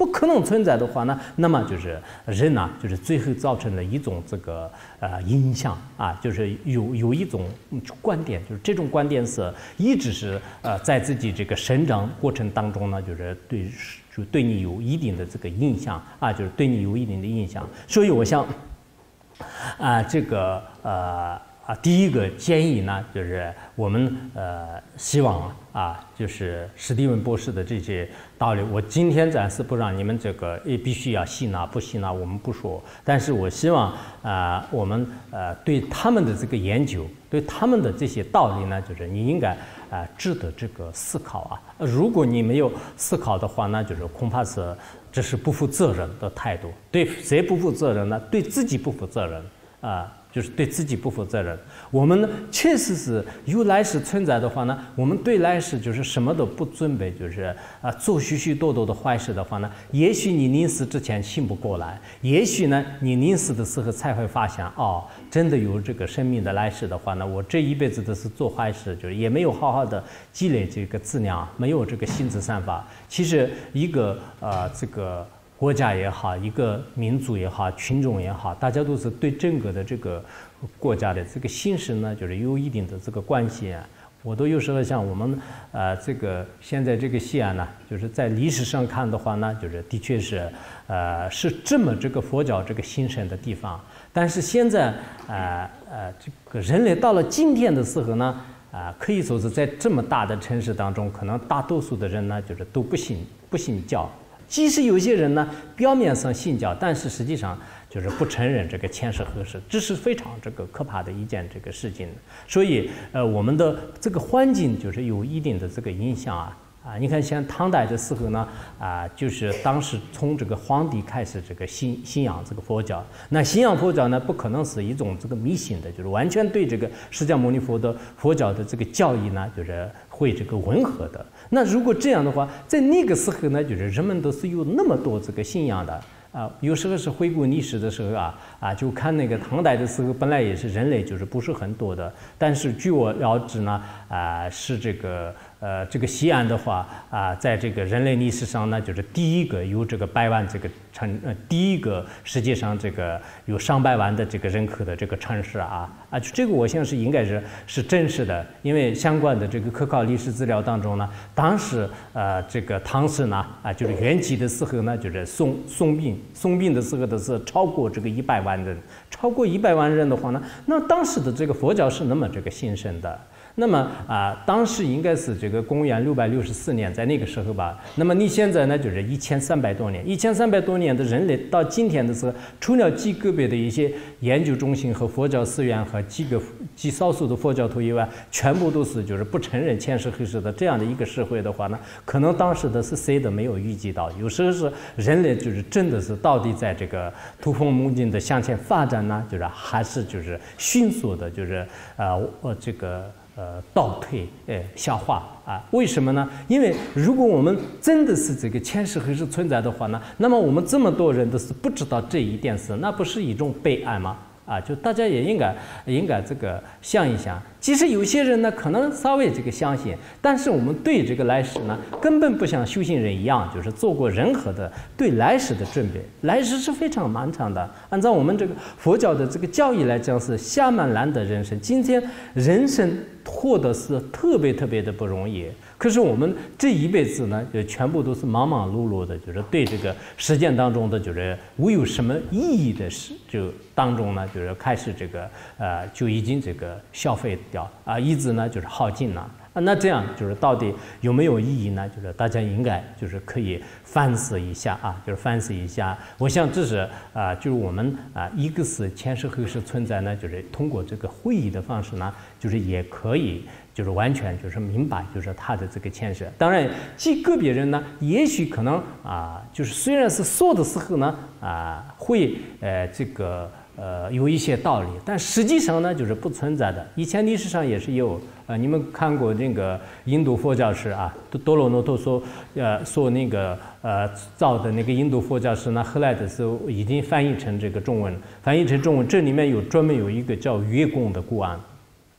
不可能存在的话呢，那么就是人呢，就是最后造成了一种这个呃影响啊，就是有有一种观点，就是这种观点是一直是呃在自己这个生长过程当中呢，就是对就对你有一定的这个影响啊，就是对你有一定的影响。所以我想啊，这个呃。啊，第一个建议呢，就是我们呃希望啊，就是史蒂文博士的这些道理，我今天暂时不让你们这个也必须要信纳不信纳，我们不说。但是我希望啊、呃，我们呃对他们的这个研究，对他们的这些道理呢，就是你应该啊、呃、值得这个思考啊。如果你没有思考的话，那就是恐怕是这是不负责任的态度。对谁不负责任呢？对自己不负责任啊。呃就是对自己不负责任。我们呢，确实是有来世存在的话呢，我们对来世就是什么都不准备，就是啊做许许多多的坏事的话呢，也许你临死之前醒不过来，也许呢你临死的时候才会发现，哦，真的有这个生命的来世的话呢，我这一辈子都是做坏事，就是也没有好好的积累这个资粮，没有这个心智散发。其实一个呃这个。国家也好，一个民族也好，群众也好，大家都是对整个的这个国家的这个兴实呢，就是有一定的这个关系啊。我都有时候像我们呃这个现在这个西安呢，就是在历史上看的话呢，就是的确是呃是这么这个佛教这个兴盛的地方。但是现在呃呃这个人类到了今天的时候呢，啊、呃、可以说是在这么大的城市当中，可能大多数的人呢，就是都不信不信教。即使有些人呢，表面上信教，但是实际上就是不承认这个前世后世，这是非常这个可怕的一件这个事情。所以，呃，我们的这个环境就是有一定的这个影响啊。啊，你看，像唐代的时候呢，啊，就是当时从这个皇帝开始这个信信仰这个佛教，那信仰佛教呢，不可能是一种这个迷信的，就是完全对这个释迦牟尼佛的佛教的这个教义呢，就是会这个吻合的。那如果这样的话，在那个时候呢，就是人们都是有那么多这个信仰的。啊，有时候是回顾历史的时候啊，啊，就看那个唐代的时候，本来也是人类就是不是很多的，但是据我了解呢，啊，是这个呃这个西安的话啊，在这个人类历史上呢，就是第一个有这个百万这个城，呃，第一个世界上这个有上百万的这个人口的这个城市啊啊，这个我相信应该是是真实的，因为相关的这个可考历史资料当中呢，当时呃这个唐氏呢啊，就是元吉的时候呢，就是宋宋病。宋病的时候的是超过这个一百万人，超过一百万人的话呢，那当时的这个佛教是那么这个兴盛的。那么啊、呃，当时应该是这个公元六百六十四年，在那个时候吧。那么你现在呢，就是一千三百多年，一千三百多年的人类到今天的时候，除了极个别的一些研究中心和佛教寺院和几个极少数的佛教徒以外，全部都是就是不承认前世后世的这样的一个社会的话呢，可能当时的是谁都没有预计到。有时候是人类就是真的是到底在这个突飞猛进的向前发展呢，就是还是就是迅速的，就是呃呃这个。呃，倒退，呃，下滑啊？为什么呢？因为如果我们真的是这个前世后世存在的话呢，那么我们这么多人都是不知道这一点事，那不是一种悲哀吗？啊，就大家也应该应该这个想一想。其实有些人呢，可能稍微这个相信，但是我们对这个来世呢，根本不像修行人一样，就是做过任何的对来世的准备。来世是非常漫长的，按照我们这个佛教的这个教义来讲，是下满难的人生。今天人生活的是特别特别的不容易。可是我们这一辈子呢，就全部都是忙忙碌碌的，就是对这个实践当中的，就是无有什么意义的事，就当中呢，就是开始这个呃，就已经这个消费掉啊，一直呢就是耗尽了。啊，那这样就是到底有没有意义呢？就是大家应该就是可以反思一下啊，就是反思一下。我想这是啊，就是我们啊，一个是前世后世存在呢，就是通过这个会议的方式呢，就是也可以。就是完全就是明白，就是他的这个前世。当然，极个别人呢，也许可能啊，就是虽然是说的时候呢，啊，会呃这个呃有一些道理，但实际上呢，就是不存在的。以前历史上也是有，呃，你们看过那个印度佛教史啊，多罗诺托说，呃，说那个呃造的那个印度佛教史呢，后来的时候已经翻译成这个中文，翻译成中文，这里面有专门有一个叫月供的故案。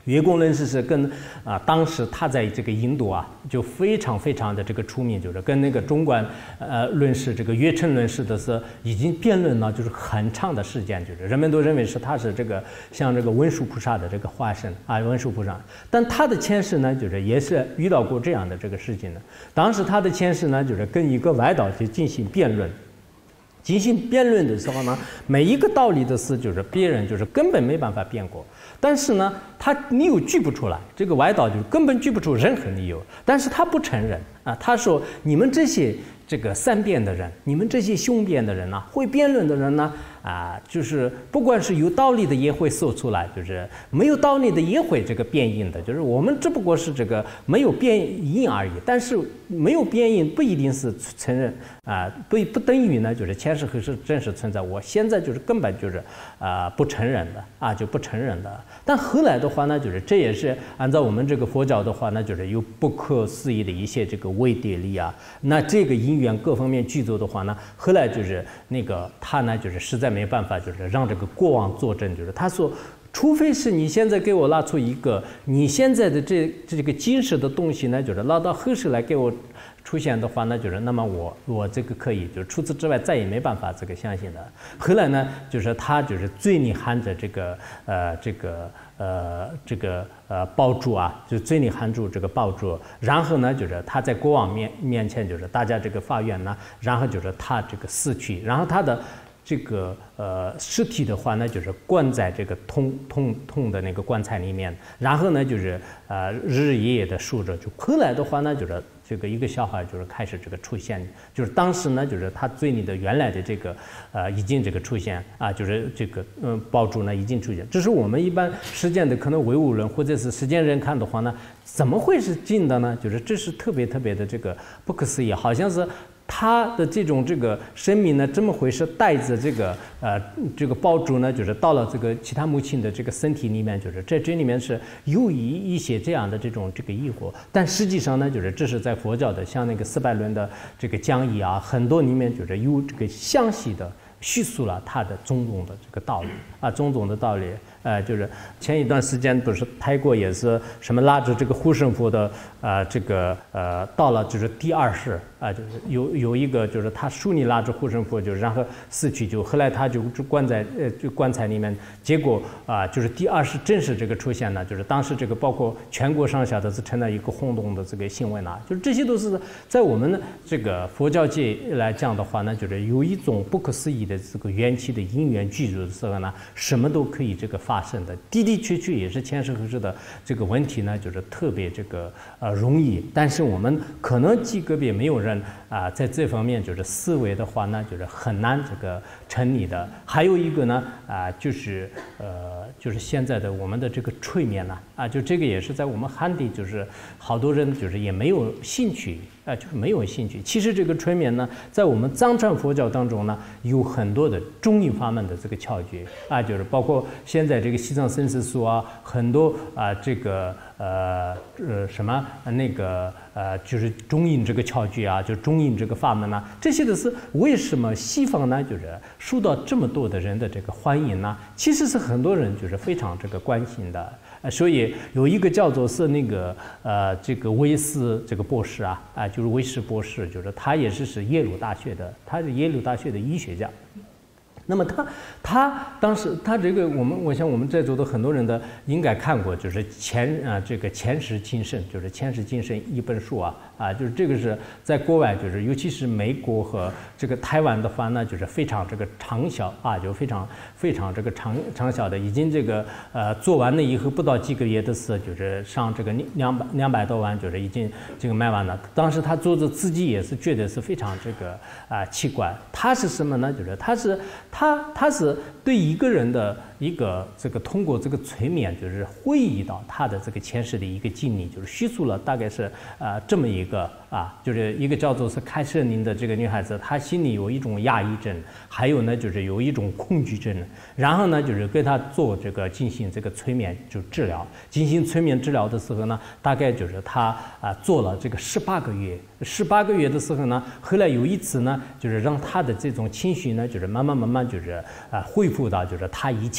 月光论师是跟啊，当时他在这个印度啊，就非常非常的这个出名，就是跟那个中观呃论师这个月称论师的是已经辩论了，就是很长的时间，就是人们都认为是他是这个像这个文殊菩萨的这个化身啊，文殊菩萨。但他的前世呢，就是也是遇到过这样的这个事情的。当时他的前世呢，就是跟一个外道去进行辩论。进行辩论的时候呢，每一个道理的事就是别人就是根本没办法辩过，但是呢，他理由举不出来，这个外道就根本举不出任何理由，但是他不承认啊，他说你们这些这个善辩的人，你们这些雄辩的人呢、啊，会辩论的人呢，啊，就是不管是有道理的也会说出来，就是没有道理的也会这个辩印的，就是我们只不过是这个没有辩印而已，但是没有辩印不一定是承认啊，不不等于呢就是前世和是真实存在，我现在就是根本就是啊不承认的啊就不承认的。但后来的话呢，就是这也是按照我们这个佛教的话呢，就是有不可思议的一些这个微碟力啊，那这个因缘各方面具足的话呢，后来就是那个他呢就是实在没办法，就是让这个国王作证，就是他说，除非是你现在给我拿出一个你现在的这这个今世的东西呢，就是拿到后世来给我出现的话呢，就是那么我我这个可以，就是除此之外再也没办法这个相信的。后来呢，就是他就是嘴里含着这个呃这个呃这个呃爆竹啊，就嘴里含住这个爆竹，然后呢就是他在国王面面前就是大家这个法院呢，然后就是他这个死去，然后他的这个呃尸体的话呢，就是灌在这个铜铜铜的那个棺材里面，然后呢就是呃日日夜夜的数着，就后来的话呢就是。这个一个小孩就是开始这个出现，就是当时呢，就是他嘴里的原来的这个呃已经这个出现啊，就是这个嗯爆竹呢已经出现。这是我们一般实践的可能唯物人或者是实践人看的话呢，怎么会是近的呢？就是这是特别特别的这个不可思议，好像是。他的这种这个生命呢，这么回事，带着这个呃这个爆竹呢，就是到了这个其他母亲的这个身体里面，就是在这里面是有一一些这样的这种这个异果，但实际上呢，就是这是在佛教的像那个四百论的这个讲义啊，很多里面就是有这个详细的叙述了它的种种的这个道理啊，种种的道理。呃，就是前一段时间不是泰国也是什么拉着这个护身符的，呃，这个呃，到了就是第二世啊、呃，就是有有一个就是他手里拉着护身符，就是然后死去，就后来他就就关在呃就棺材里面，结果啊、呃、就是第二世正式这个出现呢，就是当时这个包括全国上下的是成了一个轰动的这个新闻啊，就是这些都是在我们这个佛教界来讲的话呢，就是有一种不可思议的这个缘起的因缘具足的时候呢，什么都可以这个发。发生的的的确确也是前世后世的这个问题呢，就是特别这个呃容易，但是我们可能极个别没有人啊、呃、在这方面就是思维的话呢，就是很难这个成立的。还有一个呢啊、呃、就是呃就是现在的我们的这个催眠呢啊、呃，就这个也是在我们汉地就是好多人就是也没有兴趣。啊、呃，就是没有兴趣。其实这个催眠呢，在我们藏传佛教当中呢，有很多的中印法门的这个窍诀啊，就是包括现在这个西藏生死书啊，很多啊、呃，这个呃呃什么那个呃，就是中印这个窍诀啊，就中印这个法门啊，这些都是为什么西方呢，就是受到这么多的人的这个欢迎呢？其实是很多人就是非常这个关心的。所以有一个叫做是那个呃这个威斯这个博士啊啊、呃、就是威斯博士，就是他也是是耶鲁大学的，他是耶鲁大学的医学家。那么他他当时他这个我们我想我们在座的很多人的应该看过，就是前啊这个前世今生，就是前世今生一本书啊啊就是这个是在国外，就是尤其是美国和这个台湾的话呢，就是非常这个畅销啊，就非常非常这个畅畅销的，已经这个呃做完了以后不到几个月的事，就是上这个两百两百多万，就是已经这个卖完了。当时他做着自己也是觉得是非常这个啊、呃、奇怪，他是什么呢？就是他是。他他是对一个人的一个这个通过这个催眠，就是回忆到他的这个前世的一个经历，就是叙述了大概是啊、呃、这么一个啊，就是一个叫做是开设宁的这个女孩子，她心里有一种压抑症，还有呢就是有一种恐惧症，然后呢就是给她做这个进行这个催眠就治疗，进行催眠治疗的时候呢，大概就是她啊、呃、做了这个十八个月，十八个月的时候呢，后来有一次呢，就是让她的这种情绪呢，就是慢慢慢慢就是啊、呃、恢复到就是她以前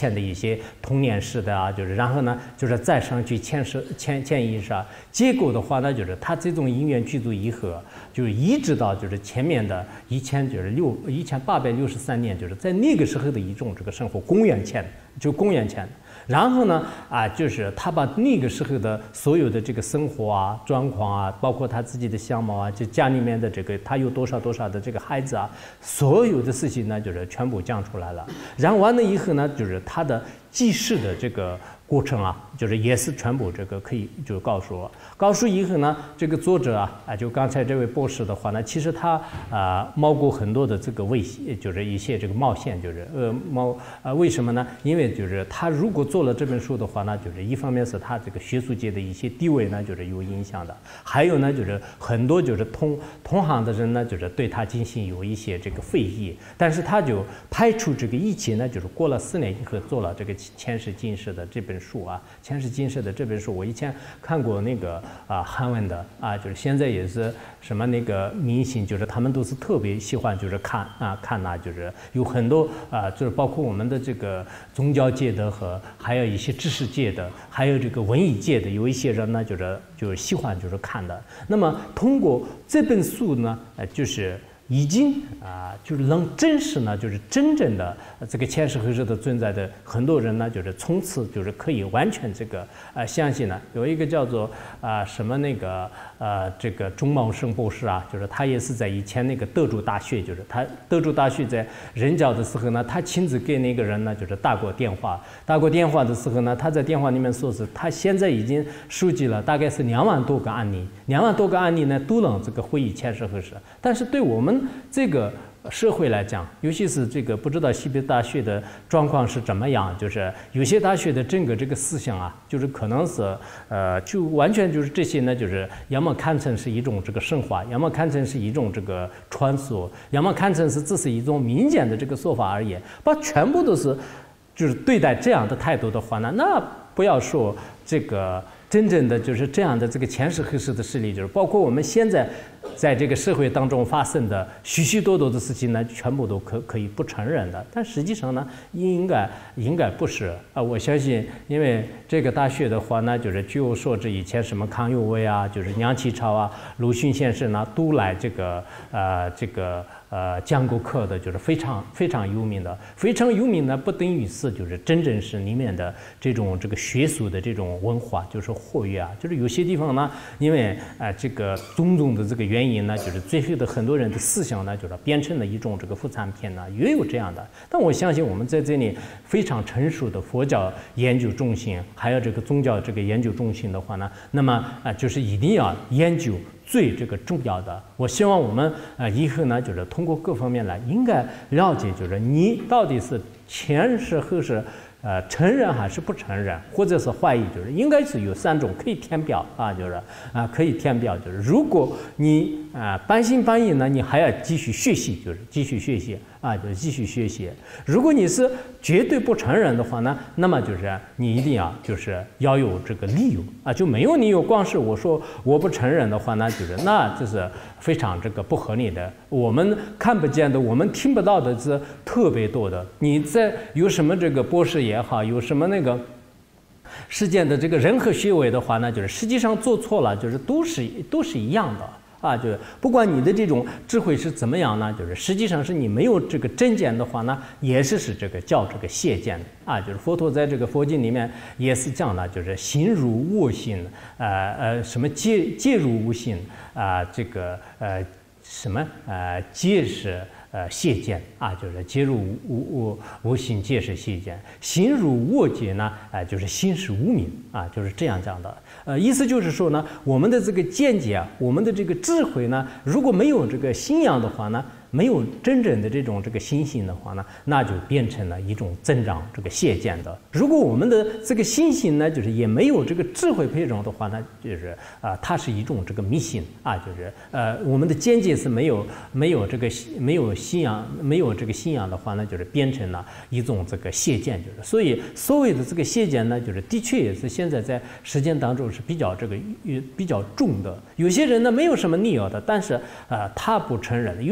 前的一些童年式的啊，就是然后呢，就是再上去潜是潜潜意识啊，结果的话呢，就是他这种因缘具足以后，就是一直到就是前面的一千就是六一千八百六十三年，就是在那个时候的一种这个生活，公元前就公元前。然后呢，啊，就是他把那个时候的所有的这个生活啊、状况啊，包括他自己的相貌啊，就家里面的这个他有多少多少的这个孩子啊，所有的事情呢，就是全部讲出来了。然后完了以后呢，就是他的记事的这个过程啊，就是也是全部这个可以就告诉我，告诉以后呢，这个作者啊，啊，就刚才这位博士的话呢，其实他啊冒过很多的这个危险，就是一些这个冒险，就是呃冒啊为什么呢？因为就是他如果做了这本书的话呢，就是一方面是他这个学术界的一些地位呢，就是有影响的，还有呢就是很多就是同同行的人呢，就是对他进行有一些这个非议，但是他就排除这个一切呢，就是过了四年以后做了这个前世今世的这本书啊，前世今世的这本书，我以前看过那个啊韩文的啊，就是现在也是什么那个明星，就是他们都是特别喜欢就是看啊看呐、啊，就是有很多啊，就是包括我们的这个宗教界的和还有一些知识界的，还有这个文艺界的，有一些人呢就是就是喜欢就是看的。那么通过这本书呢，呃，就是已经啊、呃，就是能证实呢，就是真正的这个前世后世的存在的很多人呢，就是从此就是可以完全这个呃相信了。有一个叫做啊、呃、什么那个呃这个钟茂生博士啊，就是他也是在以前那个德州大学，就是他德州大学在任教的时候呢，他亲自给那个人呢就是打过电话，打过电话的时候呢，他在电话里面说是他现在已经收集了大概是两万多个案例，两万多个案例呢都能这个回忆前世后世，但是对我们这个社会来讲，尤其是这个不知道西北大学的状况是怎么样，就是有些大学的整个这个思想啊，就是可能是呃，就完全就是这些呢，就是要么看成是一种这个神话，要么看成是一种这个传说，要么看成是只是一种民间的这个说法而已，把全部都是就是对待这样的态度的话呢，那不要说这个。真正的就是这样的这个前世后世的事例，就是包括我们现在在这个社会当中发生的许许多多的事情呢，全部都可可以不承认的。但实际上呢，应该应该不是啊。我相信，因为这个大学的话呢，就是据我所知，以前什么康有为啊，就是梁启超啊、鲁迅先生呢，都来这个呃这个。呃，讲过课的，就是非常非常有名的，非常有名的不等于是就是真正是里面的这种这个学术的这种文化，就是活跃啊，就是有些地方呢，因为啊、呃、这个种种的这个原因呢，就是最后的很多人的思想呢，就是变成了一种这个副产品呢，也有这样的。但我相信我们在这里非常成熟的佛教研究中心，还有这个宗教这个研究中心的话呢，那么啊、呃、就是一定要研究。最这个重要的，我希望我们呃以后呢，就是通过各方面来，应该了解，就是你到底是前世后世，呃承认还是不承认，或者是怀疑，就是应该是有三种可以填表啊，就是啊、呃、可以填表，就是如果你啊、呃、半信半疑呢，你还要继续学习，就是继续学习啊，就是继续学习。如果你是绝对不承认的话呢，那么就是你一定要就是要有这个理由啊，就没有理由，光是我说我不承认的话呢，就是那就是非常这个不合理的。我们看不见的，我们听不到的是特别多的。你在有什么这个博士也好，有什么那个世间的这个任何学位的话呢，就是实际上做错了，就是都是都是一样的。啊，就是不管你的这种智慧是怎么样呢，就是实际上是你没有这个真见的话呢，也是是这个叫这个邪见的啊。就是佛陀在这个佛经里面也是讲了，就是心如我心，呃呃什么戒戒如无心啊、呃，这个呃什么呃戒是呃邪见啊，就是戒如无无无心戒是邪见，心如我戒呢，啊、呃、就是心是无明啊，就是这样讲的。呃，意思就是说呢，我们的这个见解啊，我们的这个智慧呢，如果没有这个信仰的话呢，没有真正的这种这个信心的话呢，那就变成了一种增长这个邪见的。如果我们的这个信心呢，就是也没有这个智慧培养的话呢，就是啊、呃，它是一种这个迷信啊，就是呃，我们的见解是没有没有这个没有信仰没有这个信仰的话呢，就是变成了一种这个邪见，就是所以所谓的这个邪见呢，就是的确也是现在在实践当中是比较这个比较重的。有些人呢没有什么理由的，但是呃他不承认；有些人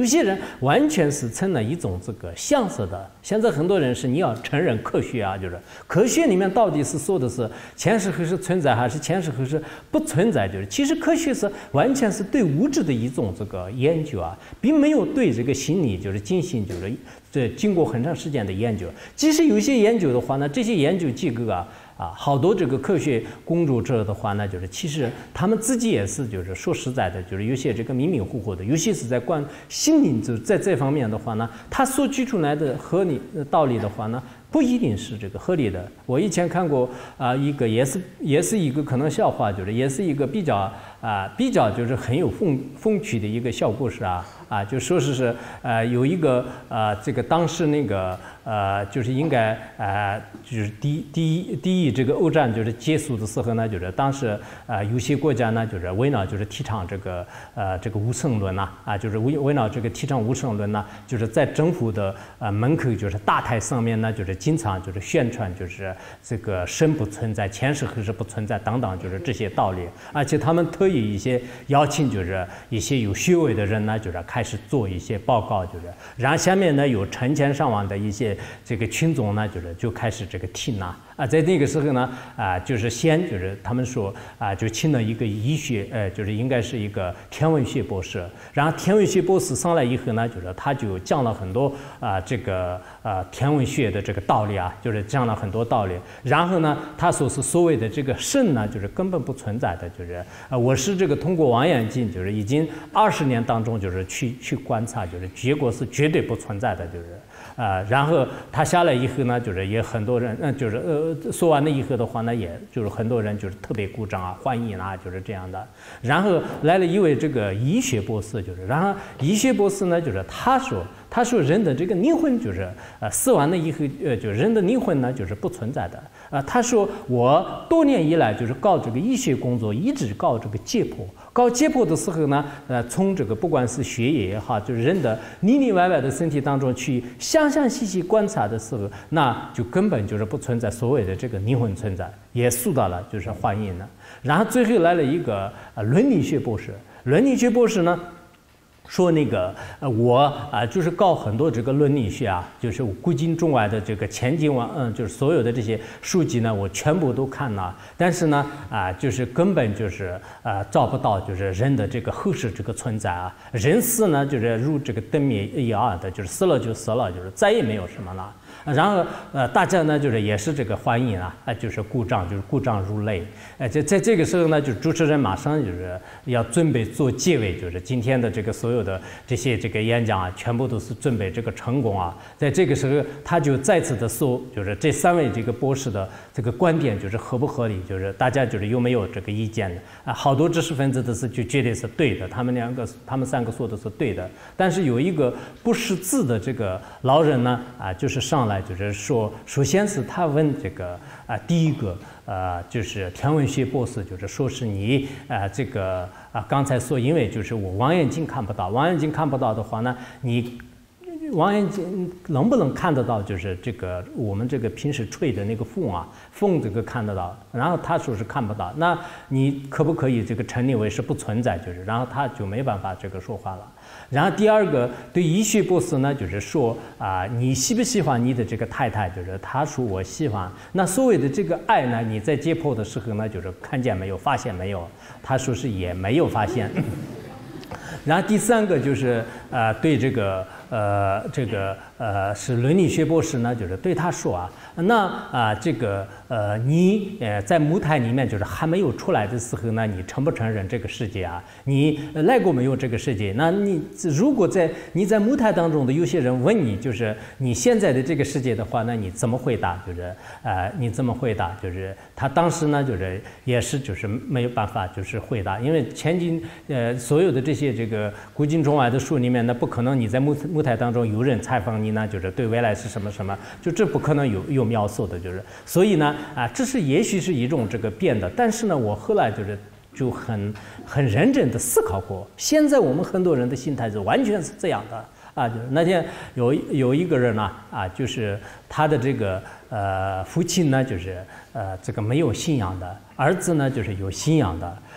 完全是成了一种这个相似的。现在很多人是你要承认科学啊，就是科学里面到底是说的是前世今世存在还是前世今世不存在，就是其实科学是完全是对物质的一种这个研究啊，并没有对这个心理就是进行就是这经过很长时间的研究。即使有些研究的话呢，这些研究机构啊。啊，好多这个科学工作者的话呢，就是其实他们自己也是，就是说实在的，就是有些这个迷迷糊糊的，尤其是在关心灵就在这方面的话呢，他所举出来的合理道理的话呢，不一定是这个合理的。我以前看过啊、呃，一个也是也是一个可能笑话，就是也是一个比较啊、呃、比较就是很有风风趣的一个小故事啊啊，就说是是呃有一个呃这个当时那个呃就是应该呃就是第第一第一这个欧战就是结束的时候呢，就是当时呃有些国家呢就是为了就是提倡这个呃这个无神论呐啊，就是为为了这个提倡无神论呢，就是在政府的呃门口就是大台上面呢就是经常就是宣传就是这个神不存在，前世今世不存在等等，就是这些道理。而且他们特意一些邀请就是一些有学位的人呢，就是开始做一些报告，就是然后下面呢有成千上万的一些这个群众呢，就是就开始这个听啊啊，在那个时候呢啊，就是先就是他们说啊，就请了一个医学呃，就是应该是一个天文学博士，然后天文学博士上来以后呢，就是他就讲了很多啊这个呃天文学的这个道理啊，就是讲了很多道理。然后呢，他说是所谓的这个神呢，就是根本不存在的，就是呃我是这个通过望远镜，就是已经二十年当中就是去去观察，就是结果是绝对不存在的，就是。啊、呃，然后他下来以后呢，就是也很多人，嗯，就是呃，说完了以后的话呢，也就是很多人就是特别鼓掌啊、欢迎啊，就是这样的。然后来了一位这个医学博士，就是，然后医学博士呢，就是他说，他说人的这个灵魂就是呃死完了以后，呃，就人的灵魂呢就是不存在的。啊、呃，他说我多年以来就是搞这个医学工作，一直搞这个解剖。搞解剖的时候呢，呃，从这个不管是血液也好，就是人的里里外外的身体当中去详详细细观察的时候，那就根本就是不存在所谓的这个灵魂存在，也受到了就是欢迎了。然后最后来了一个呃伦理学博士，伦理学博士呢。说那个呃我啊、呃、就是搞很多这个伦理学啊，就是古今中外的这个千经万嗯，就是所有的这些书籍呢，我全部都看了，但是呢啊、呃、就是根本就是呃找不到就是人的这个后世这个存在啊，人死呢就是如这个灯灭一样的，就是死了就死了，就是再也没有什么了。然后呃大家呢就是也是这个欢迎啊，啊就是鼓掌，就是鼓掌如雷。呃在在这个时候呢，就主持人马上就是要准备做结尾，就是今天的这个所有的这些这个演讲啊，全部都是准备这个成功啊。在这个时候，他就再次的说，就是这三位这个博士的这个观点就是合不合理，就是大家就是有没有这个意见的啊？好多知识分子都是就绝对是对的，他们两个他们三个说的是对的，但是有一个不识字的这个老人呢啊，就是上来。就是说，首先是他问这个啊、呃，第一个呃，就是天文学博士，就是说是你啊、呃，这个啊、呃，刚才说，因为就是我望远镜看不到，望远镜看不到的话呢，你望远镜能不能看得到？就是这个我们这个平时吹的那个风啊，风这个看得到。然后他说是看不到，那你可不可以这个承认为是不存在？就是然后他就没办法这个说话了。然后第二个对医学博士呢，就是说啊、呃，你喜不喜欢你的这个太太？就是他说我喜欢。那所谓的这个爱呢，你在解剖的时候呢，就是看见没有，发现没有？他说是也没有发现。然后第三个就是呃，对这个呃这个呃是伦理学博士呢，就是对他说啊，那啊、呃、这个呃你呃在母胎里面就是还没有出来的时候呢，你承不承认这个世界啊？你来过没有这个世界？那你如果在你在母胎当中的有些人问你，就是你现在的这个世界的话，那你怎么回答？就是呃你怎么回答？就是他当时呢，就是也是就是没有办法就是回答，因为前今呃所有的这些这个。古今中外的书里面呢，不可能你在母母胎当中有人采访你呢，就是对未来是什么什么，就这不可能有有描述的，就是所以呢啊，这是也许是一种这个变的，但是呢，我后来就是就很很认真的思考过，现在我们很多人的心态是完全是这样的啊，就是那天有有一个人呢啊，就是他的这个呃父亲呢，就是呃这个没有信仰的，儿子呢就是有信仰的。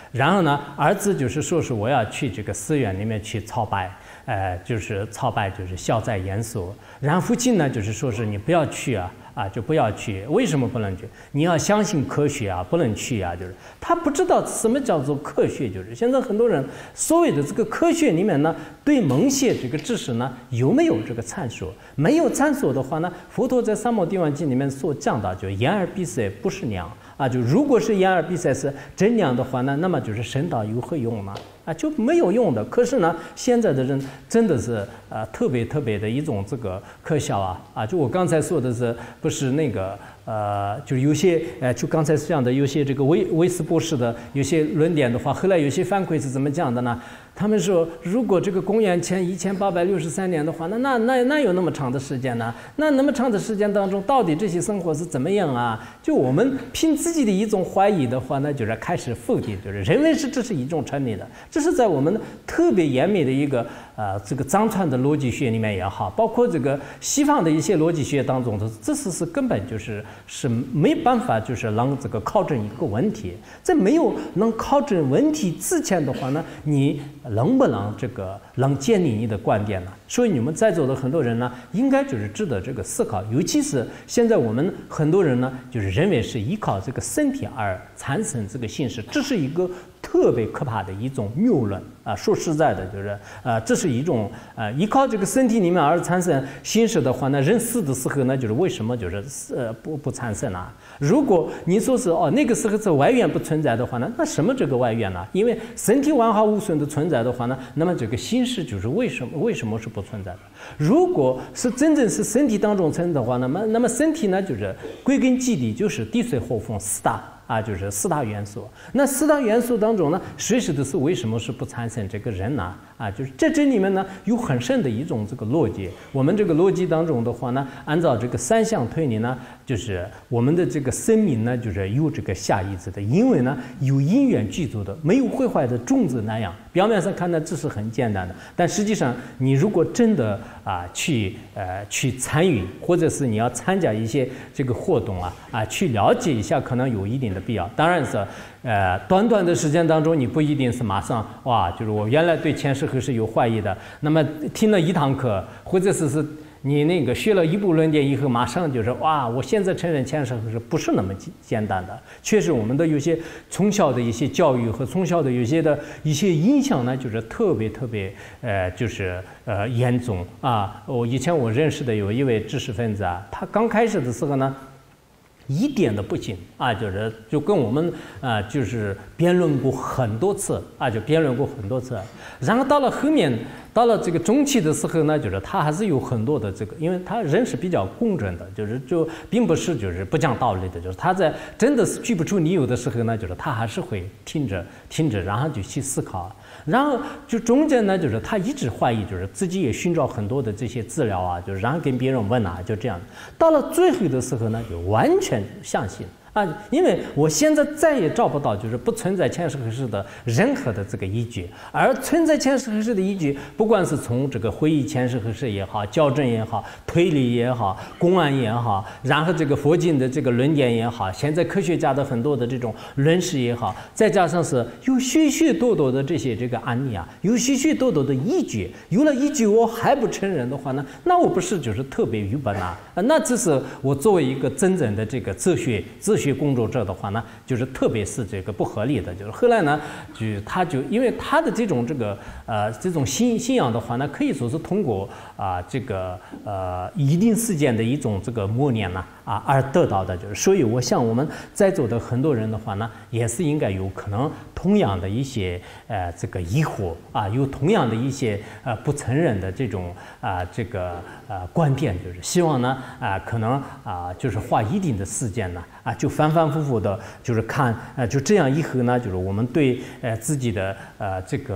然后呢，儿子就是说是我要去这个寺院里面去朝拜，呃，就是朝拜就是消灾延寿。然后父亲呢就是说是你不要去啊。啊，就不要去。为什么不能去？你要相信科学啊，不能去啊。就是他不知道什么叫做科学，就是现在很多人所谓的这个科学里面呢，对蒙谢这个知识呢有没有这个参数？没有参数的话呢，佛陀在《三摩地王经》里面所讲到，就言而必塞不是娘啊。就如果是言而必塞是真娘的话呢，那么就是神道有何用呢？啊，就没有用的。可是呢，现在的人真的是呃特别特别的一种这个可笑啊啊！就我刚才说的是，不是那个呃，就是有些呃，就刚才讲的有些这个威威斯博士的有些论点的话，后来有些反馈是怎么讲的呢？他们说，如果这个公元前一千八百六十三年的话，那那那那有那么长的时间呢？那那么长的时间当中，到底这些生活是怎么样啊？就我们凭自己的一种怀疑的话，那就是开始否定，就是认为是这是一种成立的。这是在我们特别严密的一个呃这个藏传的逻辑学里面也好，包括这个西方的一些逻辑学当中的，这是是根本就是是没办法就是能这个考证一个问题。在没有能考证问题之前的话呢，你能不能这个能建立你的观点呢？所以你们在座的很多人呢，应该就是值得这个思考。尤其是现在我们很多人呢，就是认为是依靠这个身体而产生这个心识，这是一个特别可怕的一种谬论啊！说实在的，就是呃，这是一种呃依靠这个身体里面而产生心识的话呢，人死的时候呢，就是为什么就是呃不不产生啊？如果你说是哦那个时候是外缘不存在的话呢，那什么这个外缘呢？因为身体完好无损的存在的话呢，那么这个心识就是为什么为什么是不存在的？如果是真正是身体当中存在的话，那么那么身体呢，就是归根结底就是地水火风四大。啊，就是四大元素。那四大元素当中呢，随时的是为什么是不产生这个人呢？啊，就是在这里面呢有很深的一种这个逻辑。我们这个逻辑当中的话呢，按照这个三项推理呢，就是我们的这个生命呢，就是有这个下意识的，因为呢有因缘具足的，没有毁坏的种子那样。表面上看呢这是很简单的，但实际上你如果真的啊去呃去参与，或者是你要参加一些这个活动啊啊去了解一下，可能有一定的必要。当然是呃短短的时间当中，你不一定是马上哇，就是我原来对前世后世有怀疑的，那么听了一堂课，或者是是你那个学了一部论点以后，马上就是哇，我现在承认前世后世不是那么简单的。确实，我们的有些从小的一些教育和从小的有些的一些影响呢，就是特别特别呃，就是呃严重啊。我以前我认识的有一位知识分子啊，他刚开始的时候呢，一点都不行啊，就是就跟我们啊，就是辩论过很多次啊，就辩论过很多次。然后到了后面，到了这个中期的时候呢，就是他还是有很多的这个，因为他人是比较公正的，就是就并不是就是不讲道理的，就是他在真的是举不出理由的时候呢，就是他还是会听着听着，然后就去思考。然后就中间呢，就是他一直怀疑，就是自己也寻找很多的这些资料啊，就是然后跟别人问啊，就这样。到了最后的时候呢，就完全相信啊，因为我现在再也找不到就是不存在前世后世的任何的这个依据，而存在前世后世的依据，不管是从这个回忆前世后世也好，校正也好，推理也好，公案也好，然后这个佛经的这个论点也好，现在科学家的很多的这种论述也好，再加上是有许许多多的这些这个案例啊，有许许多多的依据，有了依据我还不承认的话呢，那我不是就是特别愚笨啊？那这是我作为一个真正的这个哲学哲学工作者的话呢，就是特别是这个不合理的。就是后来呢，就他就因为他的这种这个呃这种信信仰的话呢，可以说是通过啊、呃、这个呃一定时间的一种这个磨练呢啊而得到的。就是所以我想我们在座的很多人的话呢，也是应该有可能同样的一些呃这个疑惑啊，有同样的一些呃不承认的这种啊、呃、这个呃观点，就是希望呢啊、呃、可能啊、呃、就是花一定的时间呢啊就反反复复的，就是看呃就这样以后呢，就是我们对呃自己的呃这个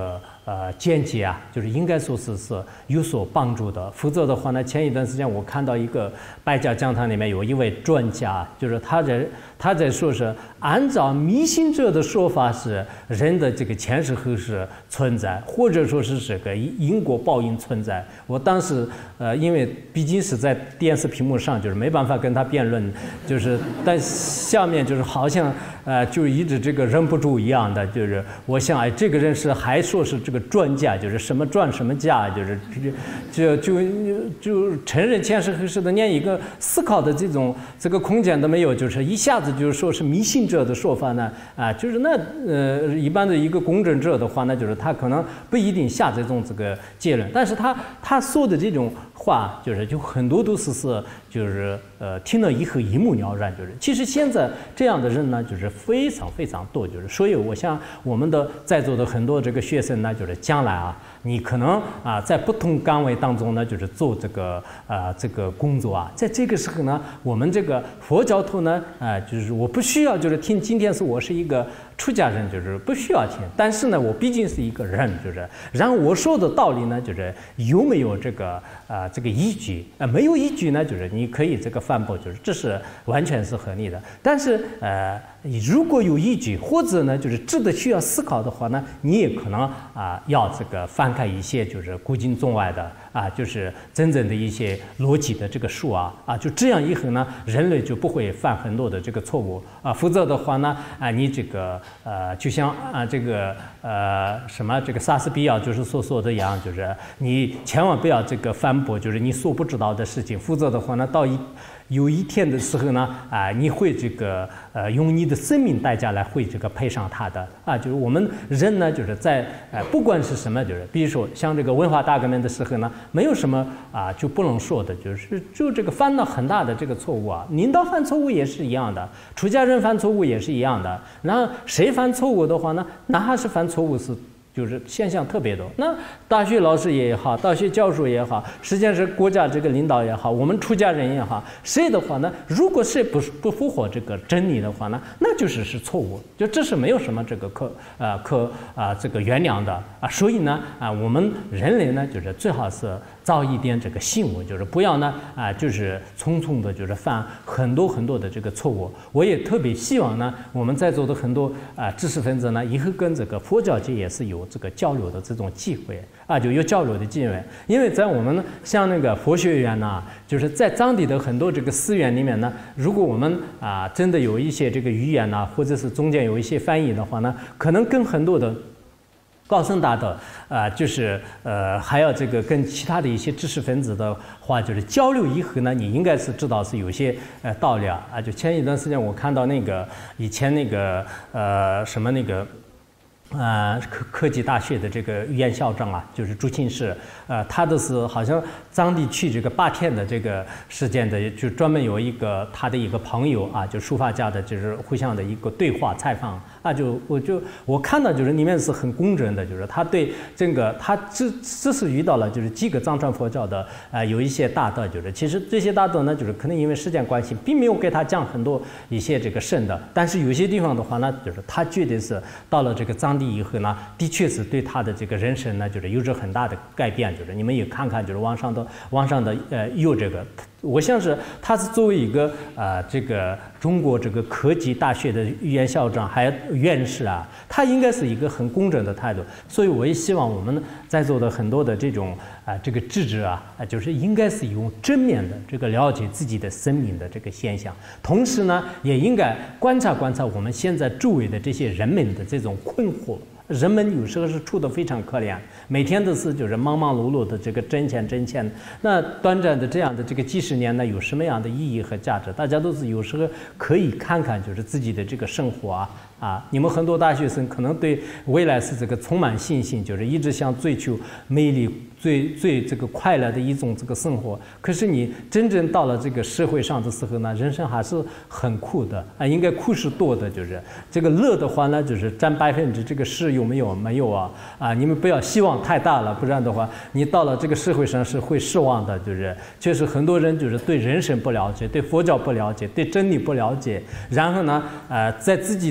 呃见解啊，就是应该说是是有所帮助的。否则的话呢，前一段时间我看到一个百家讲坛里面有一位专家，就是他在他在说是按照迷信者的说法是人的这个前世后世存在，或者说是这个因果报应存在。我当时呃因为毕竟是在电视屏幕上，就是没办法跟他辩论，就是但下面就是好像呃就一直这个忍不住一样的，就是我想哎这个人是还说是这个专家，就是什么专什么家，就是就就就承认前世后世的，连一个思考的这种这个空间都没有，就是一下子就是说是迷信者的说法呢啊，就是那呃一般的一个公正者的话呢，就是他可能不一定下这种这个结论，但是他他说的这种话就是就很多都是是就是呃听了以后一目了然，就是其实现在这样的人呢就是非常非常多，就是所以我想我们的在座的很多这个学生呢，就是将来啊你可能啊在不同岗位当中呢就是做这个啊、呃、这个工作啊，在这个时候呢我们这个佛教徒呢啊、呃、就是我不需要就是听今天是我是一个出家人，就是不需要听，但是呢我毕竟是一个人，就是然后我说的道理呢就是有没有这个啊、呃、这个依据啊、呃、没有依据呢就是你可以这个反驳，就是这是完全是合理的，但是呃如果有依据或者呢就是值得需要思考的话呢，你也可能啊、呃、要这个翻开一些就是古今中外的啊就是真正的一些逻辑的这个书啊啊就这样以后呢人类就不会犯很多的这个错误啊，否则的话呢啊你这个呃就像啊这个呃什么这个莎士比亚就是所说的一样，就是你千万不要这个反驳就是你所不知道的事情，否则的话呢到一有一天的时候呢啊你会这个呃用你的生命代价来会这个赔上他的啊，就是我们人呢就是在呃不管是什么，就是比如说像这个文化大革命的时候呢没有什么啊就不能说的，就是就这个犯了很大的这个错误啊，领导犯错误也是一样的，出家人犯错误也是一样的，然后谁犯错误的话呢，哪怕是犯错误是就是现象特别多，那大学老师也好，大学教授也好，实际上是国家这个领导也好，我们出家人也好，谁的话呢，如果谁不不符合这个真理的话呢，那就是是错误，就这是没有什么这个可呃可啊、呃、这个原谅的啊，所以呢啊我们人类呢就是最好是早一点这个醒悟，就是不要呢啊就是匆匆的就是犯很多很多的这个错误。我也特别希望呢我们在座的很多啊知识分子呢以后跟这个佛教界也是有这个交流的这种机会啊，就有交流的机会，因为在我们像那个佛学院呢，就是在藏地的很多这个寺院里面呢，如果我们啊真的有一些这个语言呢，或者是中间有一些翻译的话呢，可能跟很多的高僧大德啊、呃，就是呃，还要这个跟其他的一些知识分子的话，就是交流以后呢，你应该是知道是有些呃道理啊。啊，就前一段时间我看到那个以前那个呃什么那个。呃，科科技大学的这个语言校长啊，就是朱庆士，呃，他的是好像藏地去这个八天的这个时间的，就专门有一个他的一个朋友啊，就书法家的，就是互相的一个对话采访啊，就我就我看到就是里面是很公正的，就是他对这个他只只是遇到了就是几个藏传佛教的啊、呃、有一些大德，就是其实这些大德呢，就是可能因为时间关系，并没有给他讲很多一些这个深的，但是有些地方的话呢，就是他绝对是到了这个藏地以后呢，的确是对他的这个人生呢，就是有着很大的改变。就是你们也看看，就是网上的网上的呃有这个，我想是他是作为一个呃这个中国这个科技大学的语言校长还院士啊，他应该是一个很公正的态度。所以我也希望我们在座的很多的这种啊、呃、这个智者啊，啊就是应该是用正面的这个了解自己的生命的这个现象，同时呢，也应该观察观察我们现在周围的这些人们的这种困惑。人们有时候是处得非常可怜，每天都是就是忙忙碌碌的这个挣钱挣钱，那短暂的这样的这个几十年呢，有什么样的意义和价值？大家都是有时候可以看看就是自己的这个生活啊啊！你们很多大学生可能对未来是这个充满信心，就是一直想追求美丽。最最这个快乐的一种这个生活，可是你真正到了这个社会上的时候呢，人生还是很苦的啊，应该苦是多的，就是这个乐的话呢，就是占百分之这个十有没有没有啊啊！你们不要希望太大了，不然的话，你到了这个社会上是会失望的，就是确实很多人就是对人生不了解，对佛教不了解，对真理不了解，然后呢，呃，在自己在这个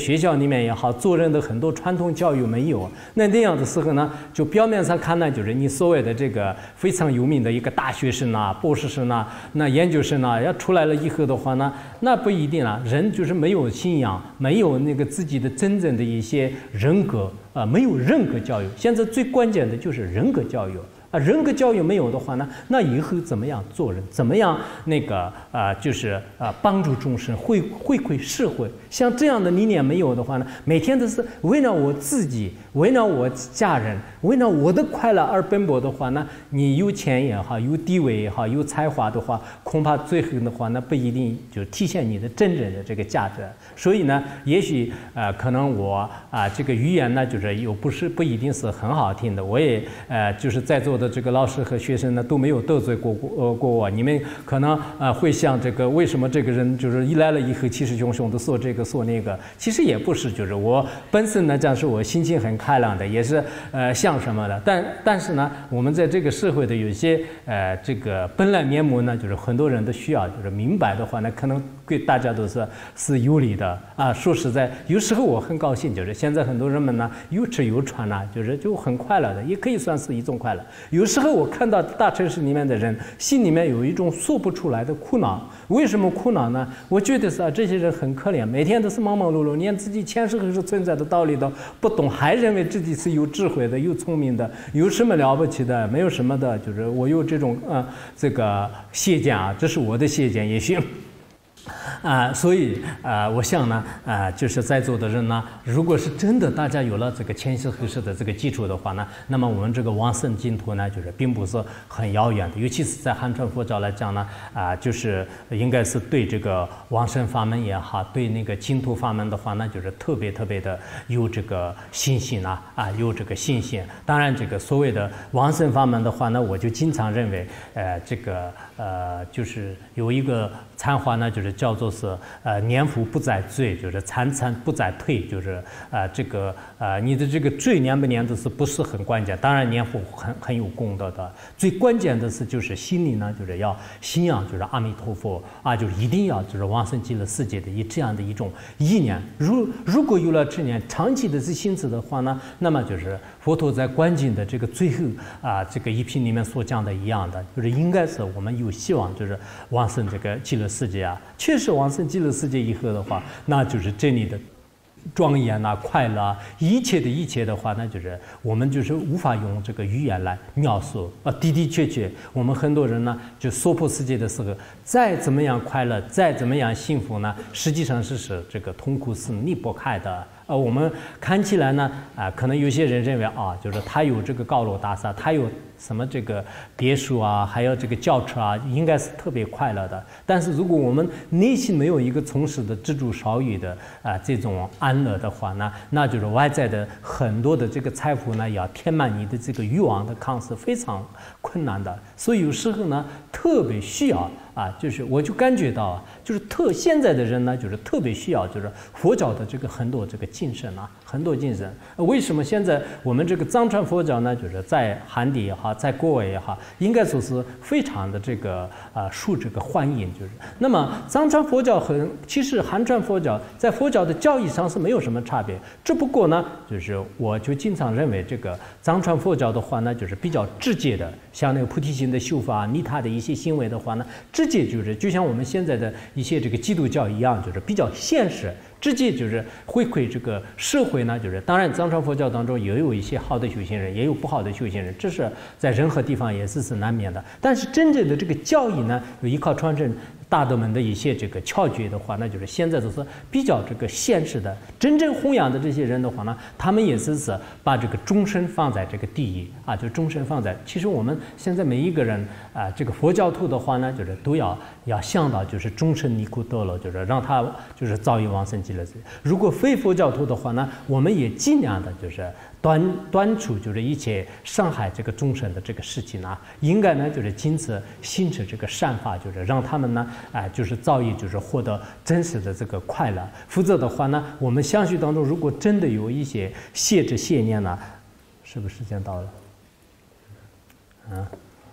学校里面也好，做人的很多传统教育没有。那那样的时候呢，就表面上看呢，就是你所谓的这个非常有名的一个大学生啊、博士生啊、那研究生啊，要出来了以后的话呢，那不一定啊。人就是没有信仰，没有那个自己的真正的一些人格啊、呃，没有人格教育。现在最关键的就是人格教育。啊，人格教育没有的话呢，那以后怎么样做人？怎么样那个啊、呃，就是啊、呃，帮助众生，回回馈社会？像这样的理念没有的话呢，每天都是围绕我自己，围绕我家人，围绕我的快乐而奔波的话呢，你有钱也好，有地位也好，有才华的话，恐怕最后的话呢，不一定就体现你的真正的这个价值。所以呢，也许呃，可能我啊、呃，这个语言呢，就是又不是不一定是很好听的，我也呃，就是在座的这个老师和学生呢都没有得罪过过呃过我，你们可能啊、呃、会想这个为什么这个人就是一来了以后气势汹汹的说这个说那个，其实也不是，就是我本身呢讲是我心情很开朗的，也是呃像什么的，但但是呢，我们在这个社会的有些呃这个本来面目呢，就是很多人都需要就是明白的话呢，可能对大家都是是有利的啊。说实在，有时候我很高兴，就是现在很多人们呢有吃有穿呐、啊，就是就很快乐的，也可以算是一种快乐。有时候我看到大城市里面的人，心里面有一种说不出来的苦恼。为什么苦恼呢？我觉得是啊，这些人很可怜，每天都是忙忙碌碌，连自己前世何时存在的道理都不懂，还认为自己是有智慧的、有聪明的，有什么了不起的？没有什么的，就是我有这种呃这个谢见啊，这是我的谢见，也许。啊、呃，所以啊、呃，我想呢，啊、呃，就是在座的人呢，如果是真的大家有了这个前世后世的这个基础的话呢，那么我们这个往生净土呢，就是并不是很遥远的。尤其是在汉传佛教来讲呢，啊、呃，就是应该是对这个往生法门也好，对那个净土法门的话呢，就是特别特别的有这个信心啊，啊，有这个信心。当然，这个所谓的往生法门的话呢，我就经常认为，呃，这个呃，就是有一个禅话呢，就是叫做是呃年福不在罪，就是参参不在退，就是呃这个呃你的这个罪念不念的是不是很关键？当然年福很很有功德的，最关键的是就是心里呢就是要信仰就是阿弥陀佛啊，就是一定要就是往生极乐世界的以这样的一种意念。如如果有了这念长期的这心思的话呢，那么就是佛陀在观经的这个最后啊这个一品里面所讲的一样的，就是应该是我们有希望就是往生这个极乐世界啊。确实往生极乐世界以后的话，那就是这里的庄严啊、快乐啊，一切的一切的话，那就是我们就是无法用这个语言来描述啊。的的确确，我们很多人呢，就娑婆世界的时候，再怎么样快乐，再怎么样幸福呢，实际上是是这个痛苦是离不开的。呃，我们看起来呢，啊、呃，可能有些人认为啊，就是他有这个高楼大厦，他有什么这个别墅啊，还有这个轿车啊，应该是特别快乐的。但是如果我们内心没有一个从事的知足少欲的啊、呃、这种安乐的话呢，那就是外在的很多的这个财富呢，要填满你的这个欲望的糠是非常困难的。所以有时候呢，特别需要。啊，就是我就感觉到啊，就是特现在的人呢，就是特别需要就是佛教的这个很多这个精神啊，很多精神。为什么现在我们这个藏传佛教呢，就是在汉地也好，在国外也好，应该说是非常的这个啊受这个欢迎。就是那么藏传佛教和其实汉传佛教在佛教的教义上是没有什么差别，只不过呢，就是我就经常认为这个藏传佛教的话呢，就是比较直接的，像那个菩提心的修法、利他的一些行为的话呢。直接就是就像我们现在的一些这个基督教一样，就是比较现实，直接就是回馈这个社会呢。就是当然，藏传佛教当中也有一些好的修行人，也有不好的修行人，这是在任何地方也是是难免的。但是真正的这个教义呢，有依靠传承大德们的一些这个窍诀的话，那就是现在都是比较这个现实的。真正弘扬的这些人的话呢，他们也是是把这个终身放在这个第一啊，就终身放在。其实我们现在每一个人啊，这个佛教徒的话呢，就是都要要想到就是终身离苦得乐，就是让他就是早已往生极乐世界。如果非佛教徒的话呢，我们也尽量的就是端端除就是一切伤害这个众生的这个事情啊，应该呢就是坚持行持这个善法，就是让他们呢啊、呃、就是早已就是获得真实的这个快乐。否则的话呢，我们相续当中如果真的有一些邪知邪念呢，是不是时间到了？啊？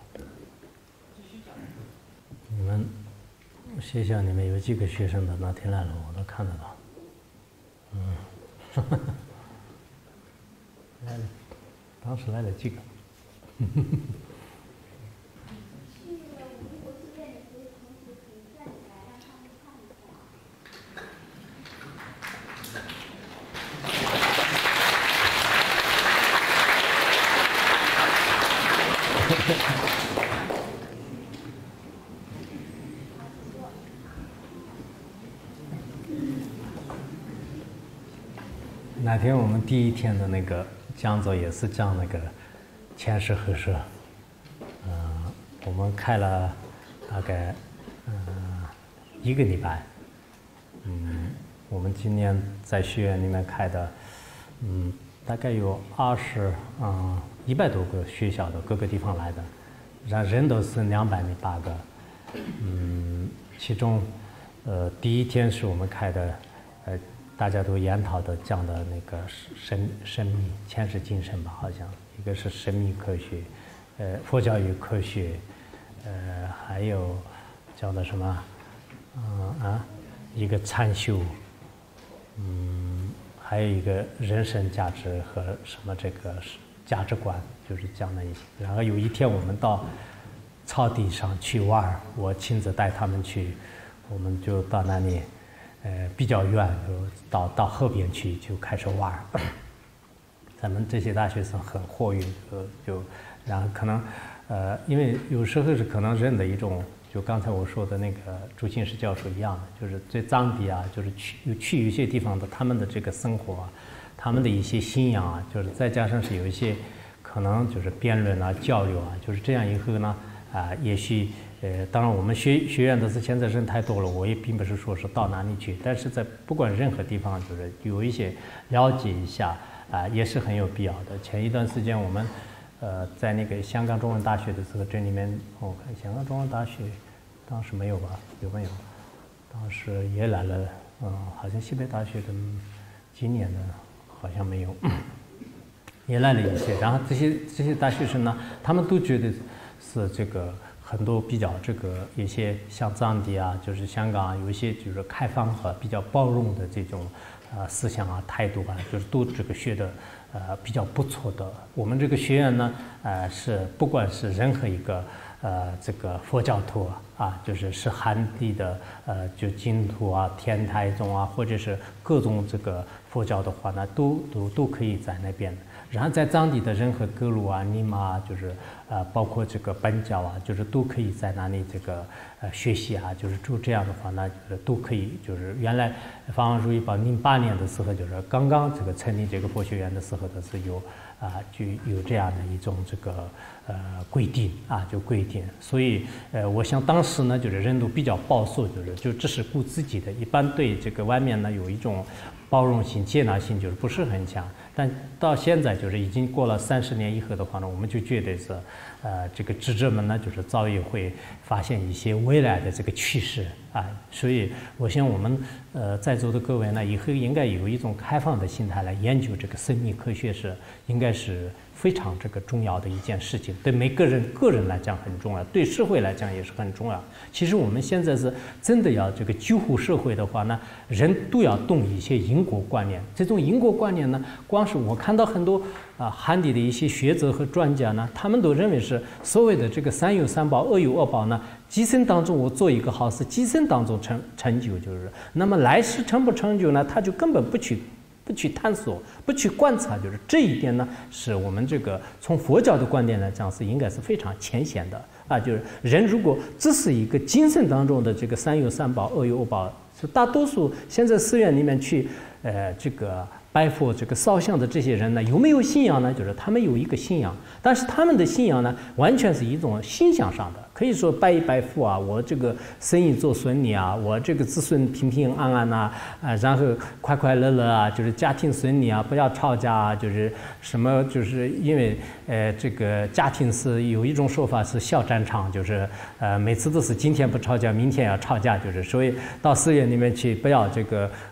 你们学校里面有几个学生的那天来了，我都看得到。嗯。 来了，当时来了几个。那天我们第一天的那个讲座也是讲那个前世后世，嗯、呃，我们开了大概嗯、呃、一个礼拜，嗯，我们今年在学院里面开的，嗯，大概有二十嗯一百多个学校的各个地方来的，然后人都是两百零八个，嗯，其中呃第一天是我们开的，呃。大家都研讨的讲的那个神神秘前世今生吧，好像一个是神秘科学，呃，佛教与科学，呃，还有讲的什么，嗯啊，一个禅修，嗯，还有一个人生价值和什么这个价值观，就是讲的一些。然后有一天我们到草地上去玩，我亲自带他们去，我们就到那里。呃，比较远，就到到河边去就开始玩。咱们这些大学生很活跃，就就，然后可能，呃，因为有时候是可能人的一种，就刚才我说的那个朱清时教授一样的，就是在藏地啊，就是去有去有些地方的他们的这个生活啊，他们的一些信仰啊，就是再加上是有一些可能就是辩论啊、交流啊，就是这样以后呢，啊、呃，也许。呃，当然，我们学学院的是现在人太多了，我也并不是说是到哪里去，但是在不管任何地方，就是有一些了解一下啊、呃，也是很有必要的。前一段时间我们，呃，在那个香港中文大学的时候，这里面我看香港中文大学当时没有吧？有没有？当时也来了，嗯，好像西北大学的今年的好像没有，也来了一些。然后这些这些大学生呢，他们都觉得是这个。很多比较这个一些像藏地啊，就是香港啊，有一些就是开放和比较包容的这种呃思想啊、态度啊，就是都这个学的呃比较不错的。我们这个学院呢，呃是不管是任何一个呃这个佛教徒啊，啊就是是汉地的呃就净土啊、天台宗啊，或者是各种这个佛教的话呢，都都都可以在那边。然后在藏地的任何格鲁啊、尼玛啊，就是呃，包括这个本教啊，就是都可以在那里这个呃学习啊，就是就这样的话呢，就是都可以。就是原来法王如意宝零八年的时候，就是刚刚这个成立这个佛学院的时候的是有啊、呃，就有这样的一种这个呃规定啊，就规定。所以呃，我想当时呢，就是人都比较保守，就是就只是顾自己的，一般对这个外面呢有一种包容性、接纳性，就是不是很强。但到现在就是已经过了三十年以后的话呢，我们就觉得是，呃，这个智者们呢，就是早已会发现一些未来的这个趋势啊，所以我想我们呃在座的各位呢，以后应该有一种开放的心态来研究这个生命科学是，应该是非常这个重要的一件事情，对每个人个人来讲很重要，对社会来讲也是很重要。其实我们现在是真的要这个救护社会的话呢，人都要动一些因果观念。这种因果观念呢，光是我看到很多啊汉地的一些学者和专家呢，他们都认为是所谓的这个三有三宝、恶有恶报呢，今生当中我做一个好事，今生当中成成就就是，那么来世成不成就呢，他就根本不去。不去探索，不去观察，就是这一点呢，是我们这个从佛教的观点来讲是应该是非常浅显的啊。就是人如果只是一个精神当中的这个三有三宝、恶有恶报，是大多数现在寺院里面去呃这个拜佛、这个烧香的这些人呢，有没有信仰呢？就是他们有一个信仰，但是他们的信仰呢，完全是一种心想上的。可以说拜一拜佛啊，我这个生意做顺利啊，我这个子孙平平安安呐，啊，然后快快乐乐啊，就是家庭顺利啊，不要吵架啊，就是什么，就是因为呃，这个家庭是有一种说法是小战场，就是呃，每次都是今天不吵架，明天要吵架，就是所以到寺院里面去，不要这个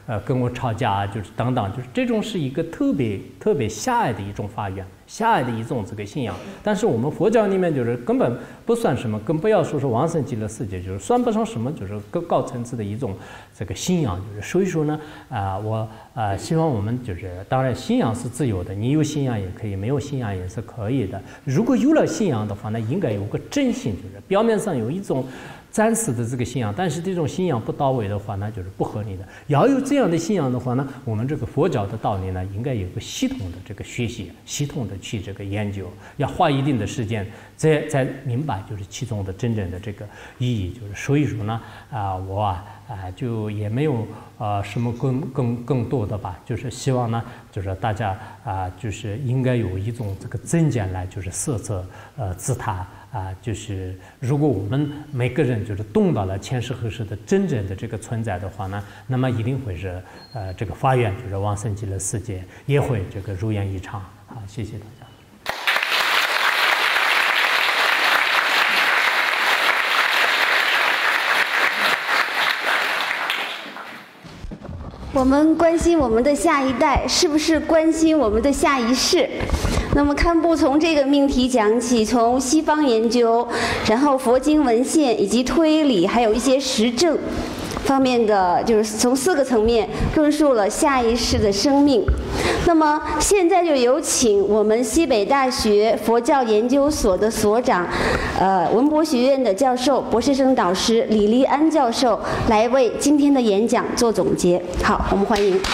呃跟我吵架，就是等等，就是这种是一个特别特别狭隘的一种发言，狭隘的一种这个信仰。但是我们佛教里面就是根本不算什么，更不要说是往生极乐世界，就是算不上什么，就是更高层次的一种这个信仰。就是所以说呢，啊、呃，我呃希望我们就是，当然信仰是自由的，你有信仰也可以，没有信仰也是可以的。如果有了信仰的话，那应该有个真心，就是表面上有一种暂时的这个信仰，但是这种信仰不到位的话，那就是不合理的。要有这样的信仰的话呢，我们这个佛教的道理呢，应该有个系统的这个学习，系统的去这个研究，要花一定的时间，再再明白就是其中的真正的这个意义。就是所以说呢，啊、呃，我啊啊、呃、就也没有呃什么更更更多的吧，就是希望呢，就是大家啊、呃，就是应该有一种这个真见来，就是色色呃自他。啊，就是如果我们每个人就是懂到了前世后世的真正的这个存在的话呢，那么一定会是呃这个发愿就是往生极乐世界也会这个如愿以偿。好，谢谢大家。 我们关心我们的下一代，是不是关心我们的下一世？那么堪布从这个命题讲起，从西方研究，然后佛经文献以及推理，还有一些实证方面的，就是从四个层面论述了下一世的生命。那么现在就有请我们西北大学佛教研究所的所长，呃，文博学院的教授、博士生导师李立安教授来为今天的演讲做总结。好，我们欢迎。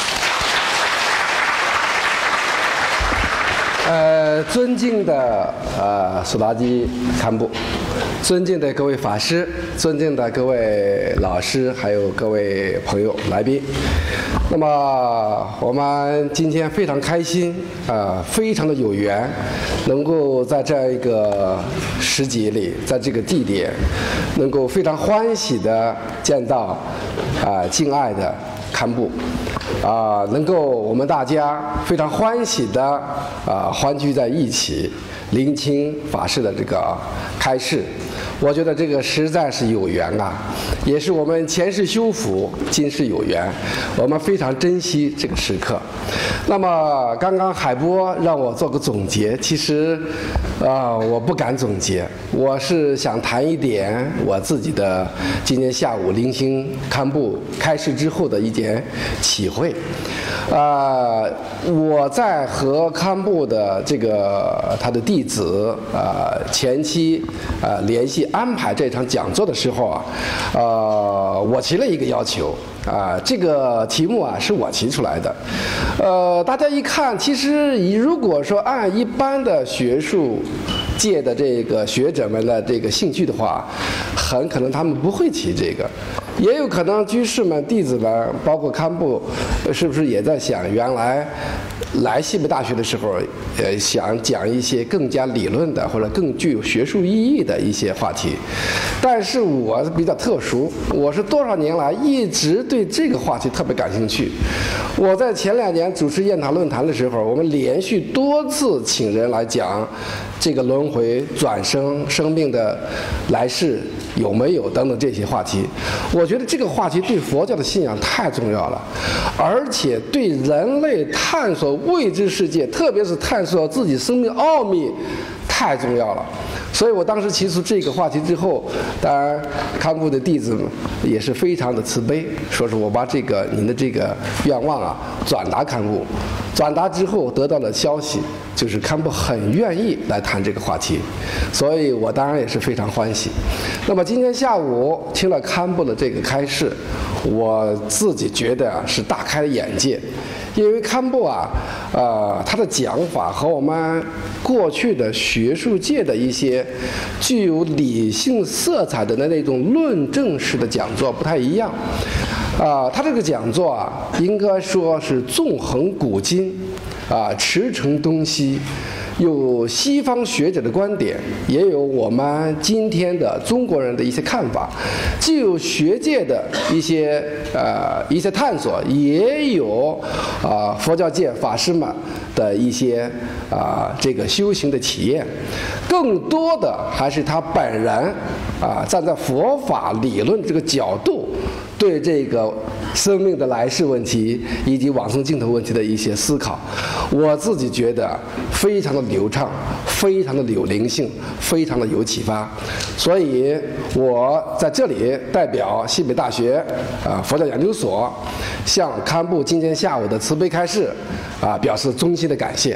呃，尊敬的呃苏达基堪布，尊敬的各位法师，尊敬的各位老师，还有各位朋友来宾。那么我们今天非常开心啊、呃，非常的有缘，能够在这样一个时节里，在这个地点，能够非常欢喜的见到啊、呃、敬爱的堪布。啊、呃，能够我们大家非常欢喜的啊、呃、欢聚在一起，聆听法师的这个开示，我觉得这个实在是有缘啊，也是我们前世修福，今世有缘，我们非常珍惜这个时刻。那么刚刚海波让我做个总结，其实啊、呃、我不敢总结，我是想谈一点我自己的今天下午聆听堪布开示之后的一点体会。啊、呃，我在和堪布的这个他的弟子啊、呃、前期啊、呃、联系安排这场讲座的时候啊，呃，我提了一个要求啊、呃，这个题目啊是我提出来的。呃，大家一看，其实如果说按一般的学术界的这个学者们的这个兴趣的话，很可能他们不会提这个。也有可能居士们、弟子们，包括堪布，是不是也在想，原来来西北大学的时候，呃，想讲一些更加理论的或者更具有学术意义的一些话题。但是我比较特殊，我是多少年来一直对这个话题特别感兴趣。我在前两年主持研讨论坛的时候，我们连续多次请人来讲这个轮回、转生、生命的来世有没有等等这些话题。我觉得这个话题对佛教的信仰太重要了，而且对人类探索未知世界，特别是探索自己生命奥秘太重要了。所以我当时提出这个话题之后，当然堪布的弟子也是非常的慈悲，说是我把这个您的这个愿望啊转达堪布，转达之后得到了消息，就是堪布很愿意来谈这个话题，所以我当然也是非常欢喜。那么今天下午听了堪布的这个开示，我自己觉得啊是大开了眼界。因为堪布啊，呃，他的讲法和我们过去的学术界的一些具有理性色彩的那种论证式的讲座不太一样。啊、呃，他这个讲座啊，应该说是纵横古今，啊、呃，驰骋东西。有西方学者的观点，也有我们今天的中国人的一些看法，既有学界的一些呃一些探索，也有啊、呃、佛教界法师们的一些啊、呃、这个修行的体验，更多的还是他本人啊、呃、站在佛法理论这个角度对这个生命的来世问题以及往生净土问题的一些思考，我自己觉得非常的流畅，非常的有灵性，非常的有启发。所以我在这里代表西北大学啊佛教研究所，向堪布今天下午的慈悲开示啊表示衷心的感谢。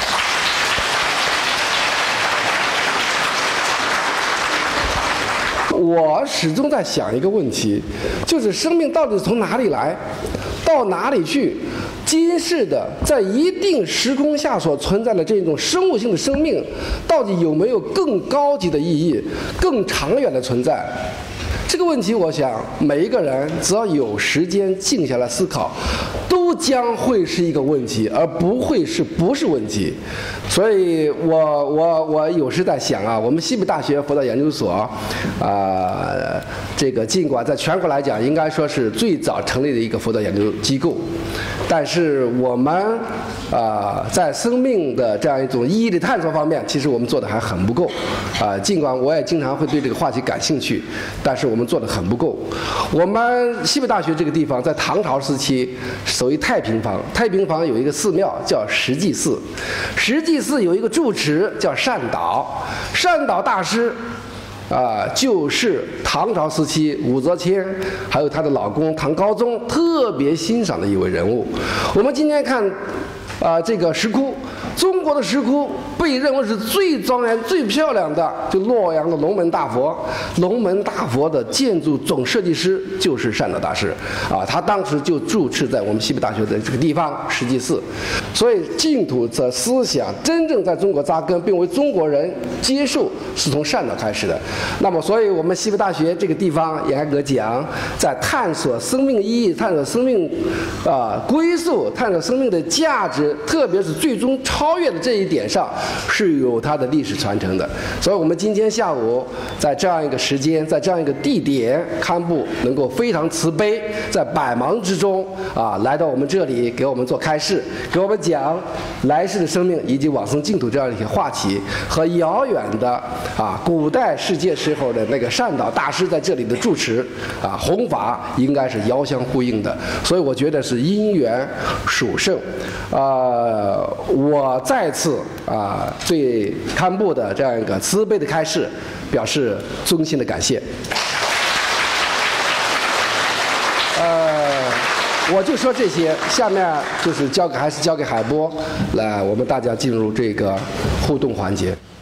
我始终在想一个问题，就是生命到底从哪里来，到哪里去？今世的在一定时空下所存在的这种生物性的生命，到底有没有更高级的意义、更长远的存在？这个问题，我想每一个人只要有时间静下来思考，都将会是一个问题，而不会是不是问题。所以我我我有时在想啊，我们西北大学佛教研究所，啊、呃，这个尽管在全国来讲应该说是最早成立的一个佛教研究机构，但是我们啊、呃、在生命的这样一种意义的探索方面，其实我们做的还很不够啊、呃。尽管我也经常会对这个话题感兴趣，但是我们做的很不够。我们西北大学这个地方在唐朝时期属于太平坊，太平坊有一个寺庙叫石济寺，石济寺有一个住持叫善导，善导大师啊、呃，就是唐朝时期武则天还有她的老公唐高宗特别欣赏的一位人物。我们今天看啊、呃，这个石窟，中国的石窟被认为是最庄严、最漂亮的，就洛阳的龙门大佛。龙门大佛的建筑总设计师就是善导大师啊，他当时就住持在我们西北大学的这个地方石济寺。所以净土的思想真正在中国扎根，并为中国人接受，是从善导开始的。那么，所以我们西北大学这个地方严格讲，在探索生命意义、探索生命啊、呃、归宿、探索生命的价值，特别是最终超越的这一点上，是有它的历史传承的。所以我们今天下午在这样一个时间，在这样一个地点，堪布能够非常慈悲，在百忙之中啊来到我们这里，给我们做开示，给我们讲来世的生命以及往生净土这样一些话题，和遥远的啊古代世界时候的那个善导大师在这里的住持啊弘法，应该是遥相呼应的。所以我觉得是因缘属圣。呃，我再次啊对堪布的这样一个慈悲的开示表示衷心的感谢。呃，我就说这些，下面就是交给还是交给海波来，我们大家进入这个互动环节。